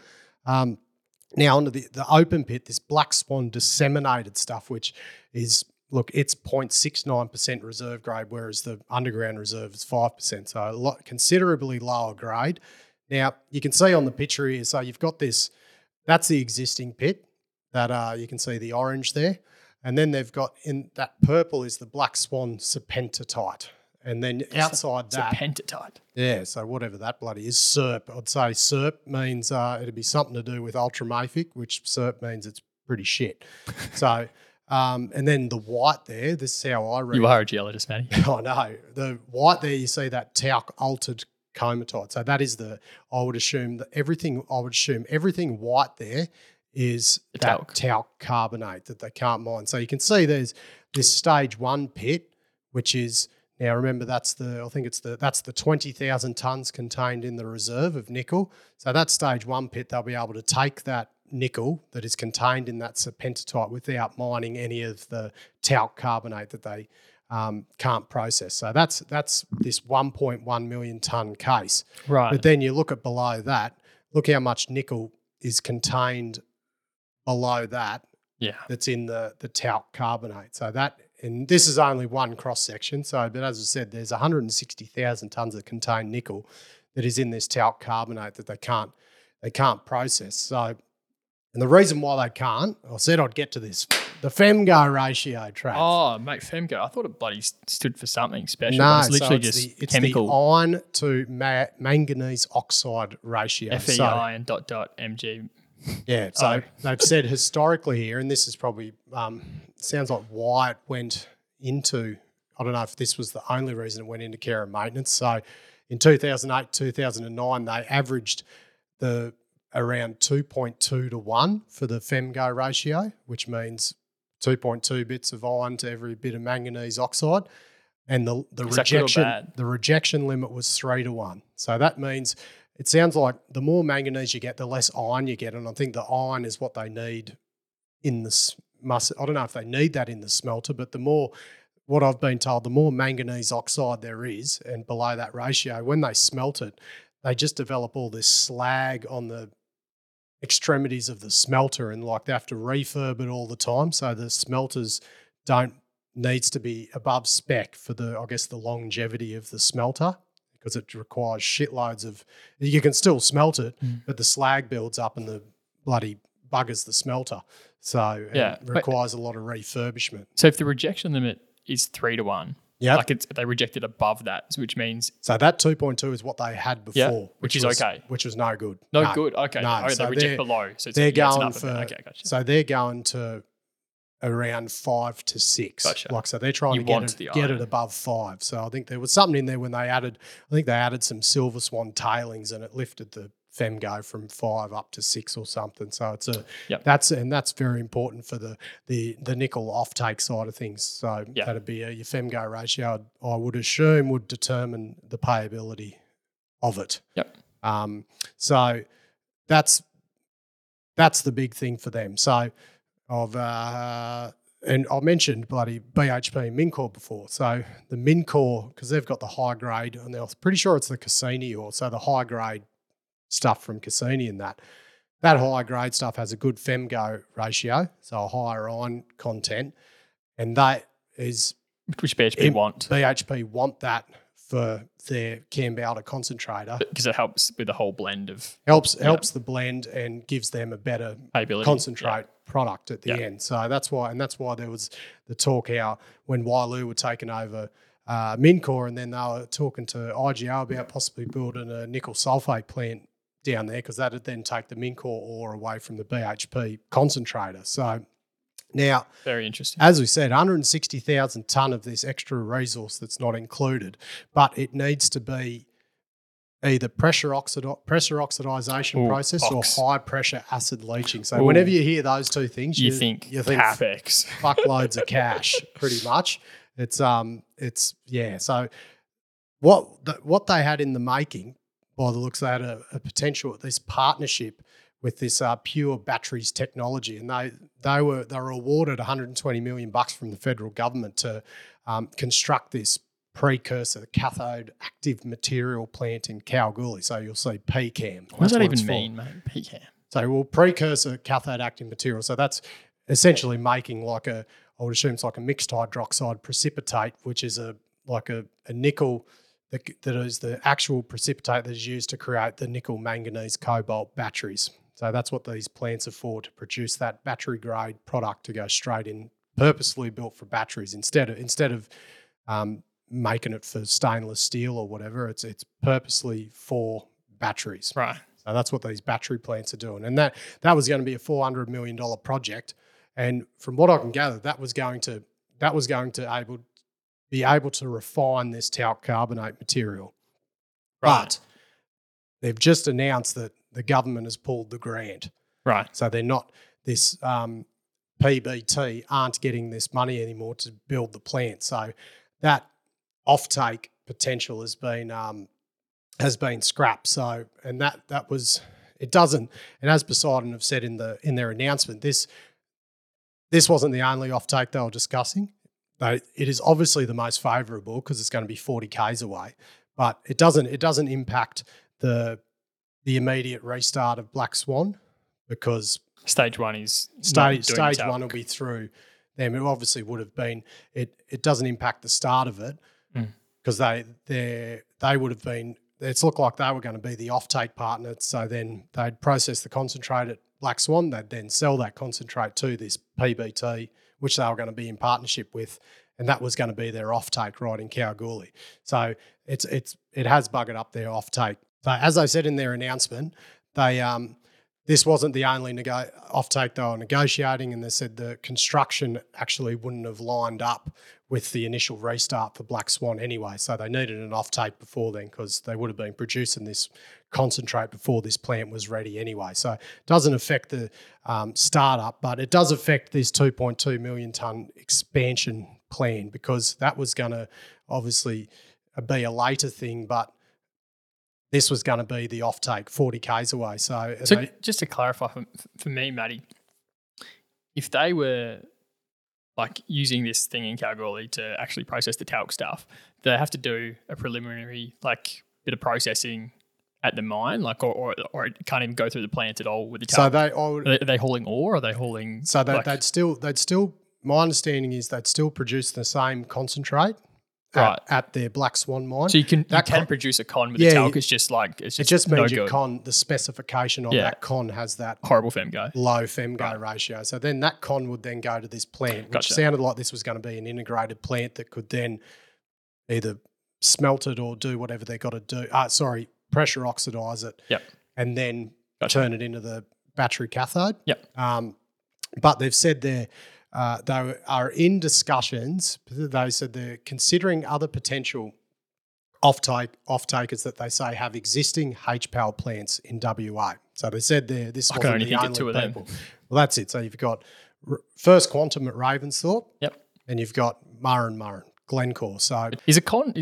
C: Now onto the open pit, this Black Swan disseminated stuff, which is it's 0.69% reserve grade, whereas the underground reserve is 5%. So considerably lower grade. Now you can see on the picture here. So you've got this. That's the existing pit. That you can see the orange there. And then they've got in that purple is the Black Swan serpentatite. And then outside that...
D: Serpentatite.
C: Yeah, so whatever that bloody is, SERP. I'd say SERP means it'd be something to do with ultramafic, which SERP means it's pretty shit. So, and then the white there, this is how I read it.
D: You are a geologist, Matty.
C: I know. The white there, you see that talc altered comatite. So that is I would assume everything white there is that talc carbonate that they can't mine. So you can see there's this stage 1 pit, which is now remember that's the 20,000 tonnes contained in the reserve of nickel. So that stage 1 pit, they'll be able to take that nickel that is contained in that serpentatite without mining any of the talc carbonate that they can't process. So that's this 1.1 million tonne case.
D: Right.
C: But then you look at below that, look how much nickel is contained below that.
D: Yeah.
C: That's in the talc carbonate. So that, and this is only one cross section. So, but as I said, there's 160,000 tonnes that contain nickel that is in this talc carbonate that they can't process. So, and the reason why they can't, I said I'd get to this, the FEMGO ratio, Trav.
D: Oh, mate, FEMGO. I thought it bloody stood for something special.
C: No,
D: it's literally
C: it's
D: chemical.
C: the iron to manganese oxide ratio.
D: FEI and ... mg.
C: Yeah, so they've said historically here, and this is probably sounds like why it went into, I don't know if this was the only reason it went into care and maintenance. So in 2008, 2009, they averaged around 2.2 to 1 for the FEMGO ratio, which means 2.2 bits of iron to every bit of manganese oxide. And the rejection limit was 3 to 1. So that means it sounds like the more manganese you get, the less iron you get. And I think the iron is what they need in the I don't know if they need that in the smelter, but what I've been told, the more manganese oxide there is, and below that ratio, when they smelt it, they just develop all this slag on the extremities of the smelter, and like they have to refurb it all the time. So the smelters needs to be above spec for the longevity of the smelter, because it requires shitloads of, you can still smelt it, but the slag builds up and the bloody buggers the smelter. So it requires a lot of refurbishment.
D: So if the rejection limit is 3 to 1, they rejected above that, which means...
C: So that 2.2 is what they had before.
D: which is okay.
C: Which was no good.
D: No good, okay.
C: No,
D: so they reject below. So
C: they're going
D: it's okay, gotcha.
C: So they're going to around 5 to 6.
D: Gotcha.
C: So they're trying to get it above 5. So I think there was something in there when they added some Silver Swan tailings, and it lifted the FEMGO from 5 up to 6 or something. So it's that's very important for the nickel offtake side of things. So that'd be your FEMGO ratio, I would assume, would determine the payability of it.
D: Yep.
C: So that's the big thing for them. So and I mentioned bloody BHP Mincor before. So the Mincor, because they've got the high grade, and I'm pretty sure it's the Cassini ore, so the high grade stuff from Cassini, and that high grade stuff has a good FEMGO ratio, so a higher iron content, and that is
D: which BHP want.
C: BHP want that for their Kambalda concentrator,
D: because it helps with the whole blend of
C: helps the blend and gives them a better concentrate product at the end. So that's why there was the talk how when Wyloo were taking over Mincor, and then they were talking to IGO about possibly building a nickel sulfate plant down there, because that would then take the Mincor ore away from the BHP concentrator. So now,
D: very interesting.
C: As we said, 160,000 tonne of this extra resource that's not included, but it needs to be either pressure oxidization process or high pressure acid leaching. So whenever you hear those two things, you think
D: CapEx,
C: fuckloads of cash, pretty much. So what they had in the making, by the looks, they had a potential, this partnership with this Pure Batteries technology, and they were awarded $120 million from the federal government to construct this precursor cathode active material plant in Kalgoorlie. So you'll see PCAM.
D: What does that even mean, mate? PCAM.
C: So, well, precursor cathode active material. So that's essentially making I would assume it's like a mixed hydroxide precipitate, which is a nickel that is the actual precipitate that is used to create the nickel manganese cobalt batteries. So that's what these plants are for, to produce that battery grade product to go straight in, purposely built for batteries instead of making it for stainless steel or whatever. It's purposely for batteries.
D: Right.
C: So that's what these battery plants are doing. And that was going to be a $400 million project. And from what I can gather, that was going to be able to refine this talc carbonate material.
D: Right.
C: But they've just announced that the government has pulled the grant.
D: Right.
C: So they're not, this PBT aren't getting this money anymore to build the plant. So that offtake potential has been scrapped. So, and that was, it doesn't, and as Poseidon have said in their announcement, this wasn't the only offtake they were discussing. It is obviously the most favourable because it's going to be 40 k's away, but it doesn't impact the immediate restart of Black Swan, because
D: stage one is
C: stage one will be through them. It obviously would have been. It doesn't impact the start of it because they would have been. It's looked like they were going to be the offtake partner. So then they'd process the concentrate at Black Swan. They'd then sell that concentrate to this PBT, which they were going to be in partnership with, and that was going to be their offtake right in Kalgoorlie. So it has buggered up their offtake. So as they said in their announcement, this wasn't the only offtake they were negotiating, and they said the construction actually wouldn't have lined up with the initial restart for Black Swan anyway. So they needed an offtake before then, because they would have been producing this concentrate before this plant was ready anyway. So it doesn't affect the startup, but it does affect this 2.2 million tonne expansion plan, because that was going to obviously be a later thing, but this was going to be the offtake 40 k's away. So
D: just to clarify for me, Matty, if they were like using this thing in Kalgoorlie to actually process the talc stuff, they have to do a preliminary bit of processing at the mine, or it can't even go through the plant at all with the talc. So are they hauling ore? Or are they hauling?
C: So they'd still. My understanding is they'd still produce the same concentrate. At their Black Swan mine.
D: So you can produce a con with the talc. It's just
C: it just means your con, the specification on that con has that
D: horrible femgo,
C: low femgo ratio. So then that con would then go to this plant, which sounded like this was going to be an integrated plant that could then either smelt it or do whatever they got to do. Pressure oxidize it, and then turn it into the battery cathode. But they've said they are in discussions. They said they're considering other potential off-takers that they say have existing HPAL plants in WA. So they said this wasn't the only people. Well, that's it. So you've got First Quantum at Ravensthorpe, and you've got Murrin, Glencore. So
D: is a con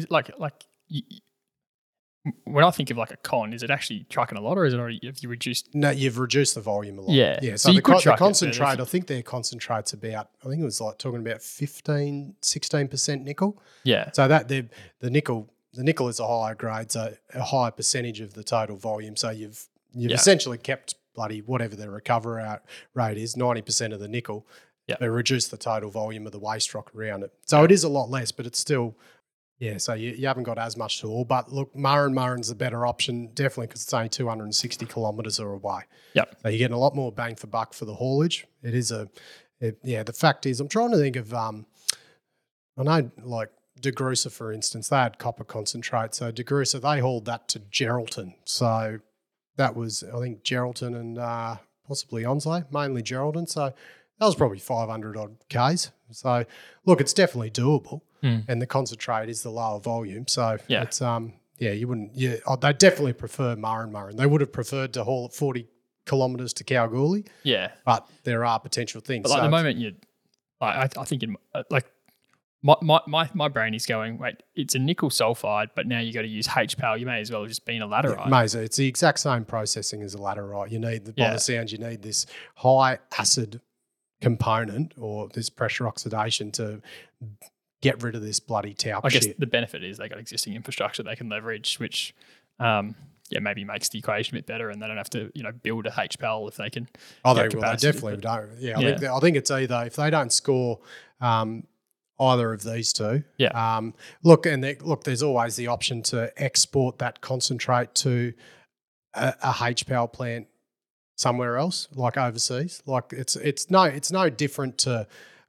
D: when I think of a con, is it actually trucking a lot, or is it already, have you reduced?
C: No, you've reduced the volume a lot.
D: Yeah.
C: So the concentrate, I think their concentrate's about, I think it was talking about 16% nickel.
D: Yeah.
C: So that the nickel is a higher grade, so a higher percentage of the total volume. So you've essentially kept whatever the recovery rate is, 90% of the nickel.
D: Yeah.
C: But reduced the total volume of the waste rock around it. So it is a lot less, but it's still. Yeah, so you haven't got as much to haul. But look, Murrin's the better option, definitely, because it's only 260 kilometres away.
D: Yep.
C: So you're getting a lot more bang for buck for the haulage. It is the fact is, I'm trying to think of, I know De Grussa, for instance, they had copper concentrate. So De Grussa, they hauled that to Geraldton. So that was, I think, Geraldton and possibly Onslow, mainly Geraldton. So that was probably 500 odd Ks. So look, it's definitely doable. And the concentrate is the lower volume, so it's you wouldn't they definitely prefer Murrin. They would have preferred to haul at 40 kilometres to Kalgoorlie.
D: Yeah,
C: but there are potential things.
D: But at the moment, I think My brain is going, wait, it's a nickel sulfide, but now you got to use HPAL. You may as well just be in a laterite.
C: Mate, it's the exact same processing as a laterite. You need, by the sounds, you need this high acid component or this pressure oxidation to get rid of this bloody talc
D: I guess
C: shit.
D: the benefit is they got existing infrastructure they can leverage, which maybe makes the equation a bit better, and they don't have to build a HPAL if they can.
C: Oh, they will. They definitely don't. Yeah, I think it's either if they don't score either of these two.
D: Yeah.
C: Look, there's always the option to export that concentrate to a HPAL plant somewhere else, like overseas. Like it's no different to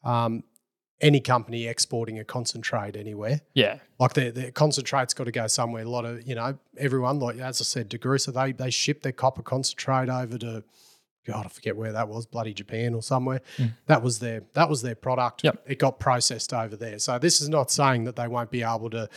C: any company exporting a concentrate anywhere.
D: Yeah.
C: Like the concentrate's got to go somewhere. A lot of, everyone, like as I said, DeGrussa, they ship their copper concentrate over to, God, I forget where that was, bloody Japan or somewhere. That was their product.
D: Yep.
C: It got processed over there. So this is not saying that they won't be able to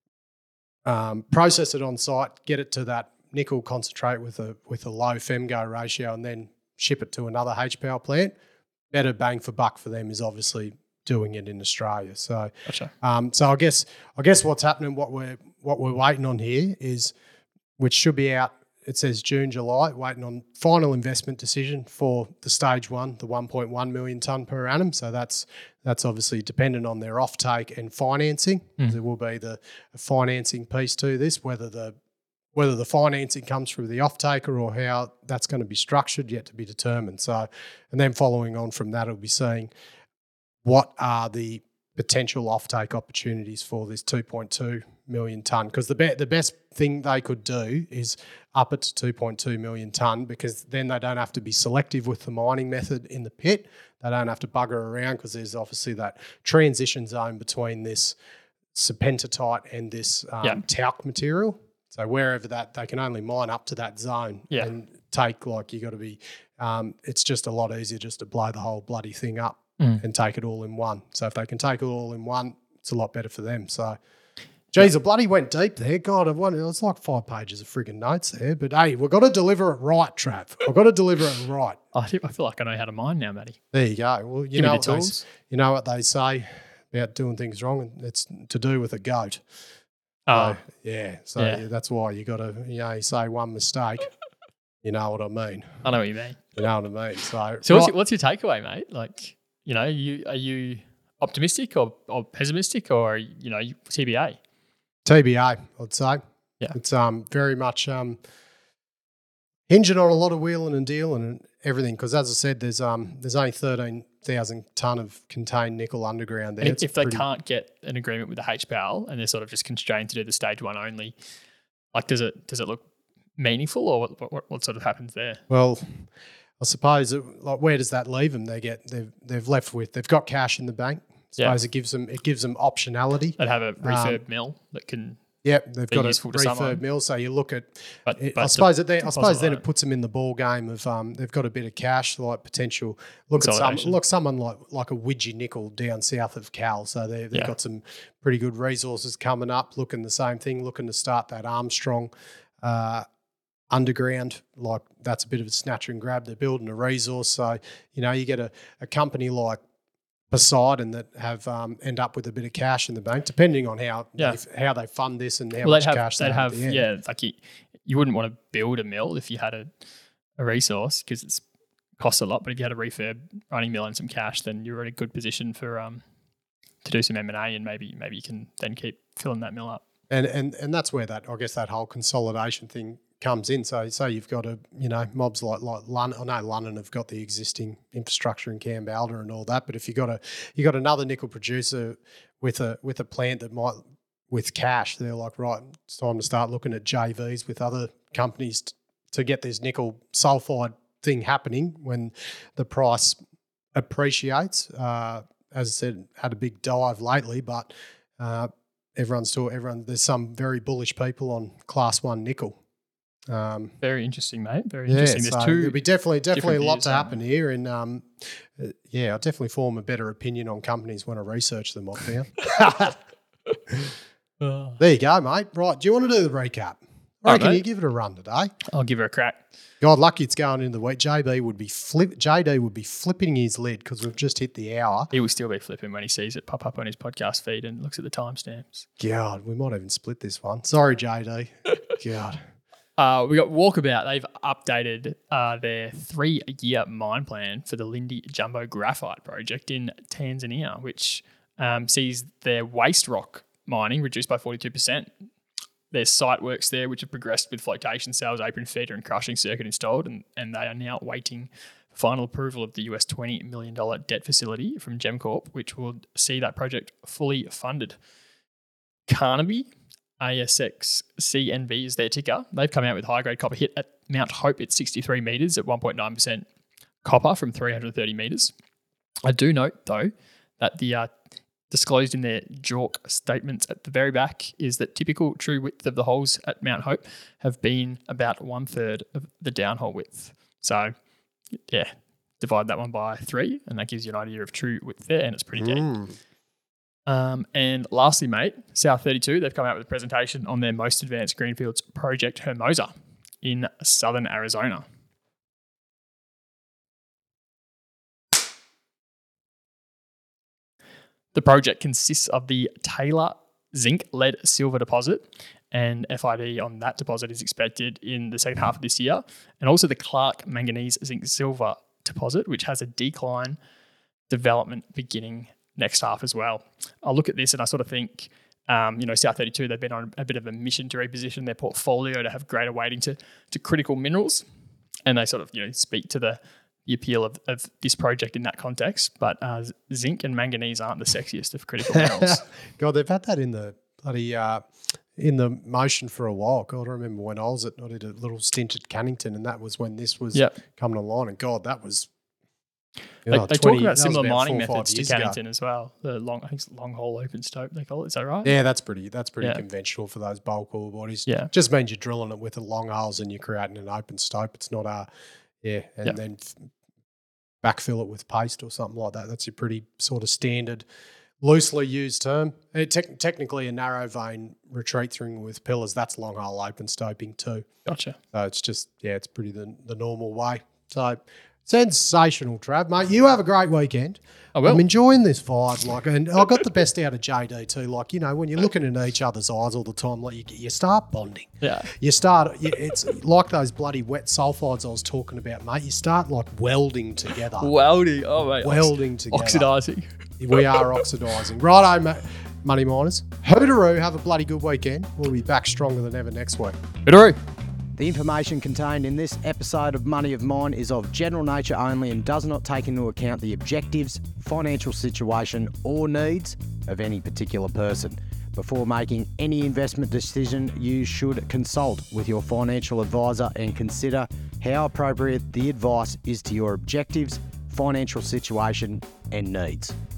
C: process it on site, get it to that nickel concentrate with a low FEMGO ratio, and then ship it to another HPAL plant. Better bang for buck for them is obviously doing it in Australia. So,
D: gotcha.
C: So I guess what's happening, what we're waiting on here is, which should be out. It says June, July, waiting on final investment decision for the stage one, the 1.1 million tonne per annum. So that's obviously dependent on their offtake and financing. There will be the financing piece to this, whether the financing comes through the offtaker or how that's going to be structured, yet to be determined. So, and then following on from that, it'll be seeing what are the potential offtake opportunities for this 2.2 million tonne, because the best thing they could do is up it to 2.2 million tonne, because then they don't have to be selective with the mining method in the pit. They don't have to bugger around, because there's obviously that transition zone between this serpentatite and this talc material. So wherever that, they can only mine up to that zone and take, like, you got to be, it's just a lot easier just to blow the whole bloody thing up and take it all in one. So if they can take it all in one, it's a lot better for them. So, geez, I bloody went deep there. God, it's like 5 pages of frigging notes there. But hey, we've got to deliver it right, Trav. I've got to deliver it right.
D: I feel like I know how to mine now, Matty.
C: There you go. Well, you know what they say about doing things wrong, and it's to do with a goat. So that's why you got to, you say one mistake. You know what I mean?
D: I know what you mean.
C: You know what I mean? So
D: what's your takeaway, mate? Like, are you optimistic or pessimistic, or TBA?
C: TBA, I'd say.
D: Yeah.
C: It's very much hinging on a lot of wheeling and dealing and everything, because as I said, there's only 13,000 tonne of contained nickel underground there.
D: And if they can't get an agreement with the HPAL and they're sort of just constrained to do the stage one only, like does it look meaningful, or what sort of happens there?
C: Well, I suppose where does that leave them? They've got cash in the bank. I suppose it gives them optionality.
D: They'd have a refurb mill that can.
C: Yep, they've got a refurb mill. So you look at. I suppose then it puts them in the ball game of they've got a bit of cash, like potential. Look at someone like a Widgie Nickel down south of Cal. So they've got some pretty good resources coming up. Looking the same thing, looking to start that Armstrong underground. Like that's a bit of a snatch and grab. They're building a resource. So you get a company like Poseidon that have end up with a bit of cash in the bank, depending on how they fund this and how much cash they have.
D: Like you wouldn't want to build a mill if you had a resource, because it's costs a lot. But if you had a refurb running mill and some cash, then you're in a good position for to do some M&A, and maybe you can then keep filling that mill up.
C: And that's where that whole consolidation thing comes in. So you've got mobs like London. I know London have got the existing infrastructure in Kambalda and all that, but if you got another nickel producer with a plant that might with cash, they're like, right, it's time to start looking at JVs with other companies to get this nickel sulfide thing happening when the price appreciates. As I said, had a big dive lately, but there's some very bullish people on Class 1 nickel.
D: Very interesting, mate. Very interesting. There's
C: there'll be definitely a lot to happen here, and I definitely form a better opinion on companies when I research them. I found. There you go, mate. Right, do you want to do the recap? I reckon
D: mate.
C: you give it a run today.
D: I'll give her a crack.
C: God, lucky it's going in the week. JD would be flipping his lid because we've just hit the hour.
D: He will still be flipping when he sees it pop up on his podcast feed and looks at the timestamps.
C: God, we might even split this one. Sorry, JD. God.
D: We got Walkabout. They've updated their 3-year mine plan for the Lindy Jumbo Graphite project in Tanzania, which sees their waste rock mining reduced by 42%. There's site works there which have progressed with flotation cells, apron feeder and crushing circuit installed, and they are now waiting for final approval of the US $20 million debt facility from GemCorp, which will see that project fully funded. Carnaby, ASX CNV is their ticker. They've come out with high-grade copper hit at Mount Hope at 63 metres at 1.9% copper from 330 metres. I do note, though, that the disclosed in their JORC statements at the very back is that typical true width of the holes at Mount Hope have been about 1/3 of the downhole width. So, yeah, divide that one by 3 and that gives you an idea of true width there, and it's pretty deep. And lastly, mate, South 32, they've come out with a presentation on their most advanced greenfields project, Hermosa, in southern Arizona. The project consists of the Taylor zinc lead silver deposit, and FID on that deposit is expected in the second half of this year, and also the Clark manganese zinc silver deposit, which has a decline development beginning next half as well. I look at this and I sort of think, South 32, they've been on a bit of a mission to reposition their portfolio to have greater weighting to critical minerals, and they sort of speak to the appeal of this project in that context. But zinc and manganese aren't the sexiest of critical minerals.
C: God, they've had that in the bloody in the motion for a while. God, I remember when I did a little stint at Cannington, and that was when this was coming online. And God, that was
D: they talk about similar mining methods to Cannington as well. The long hole open stope they call it. Is that right?
C: Yeah, that's pretty conventional for those bulk ore bodies.
D: Yeah,
C: just means you're drilling it with the long holes and you're creating an open stope. It's not then backfill it with paste or something like that. That's your pretty sort of standard, loosely used term. Technically, a narrow vein retreat through with pillars, that's long hole open stoping too.
D: Gotcha.
C: So it's just, it's pretty the normal way. So sensational, Trav, mate. You have a great weekend.
D: I will.
C: I'm enjoying this vibe, and I got the best out of JD too. When you're looking in each other's eyes all the time, you start bonding.
D: Yeah.
C: It's like those bloody wet sulfides I was talking about, mate. You start welding together.
D: Welding, oh mate.
C: Welding together.
D: Oxidising.
C: We are oxidising. Righto, money miners. Hootaroo, have a bloody good weekend. We'll be back stronger than ever next week.
D: Hootaroo.
A: The information contained in this episode of Money of Mine is of general nature only and does not take into account the objectives, financial situation or needs of any particular person. Before making any investment decision, you should consult with your financial advisor and consider how appropriate the advice is to your objectives, financial situation and needs.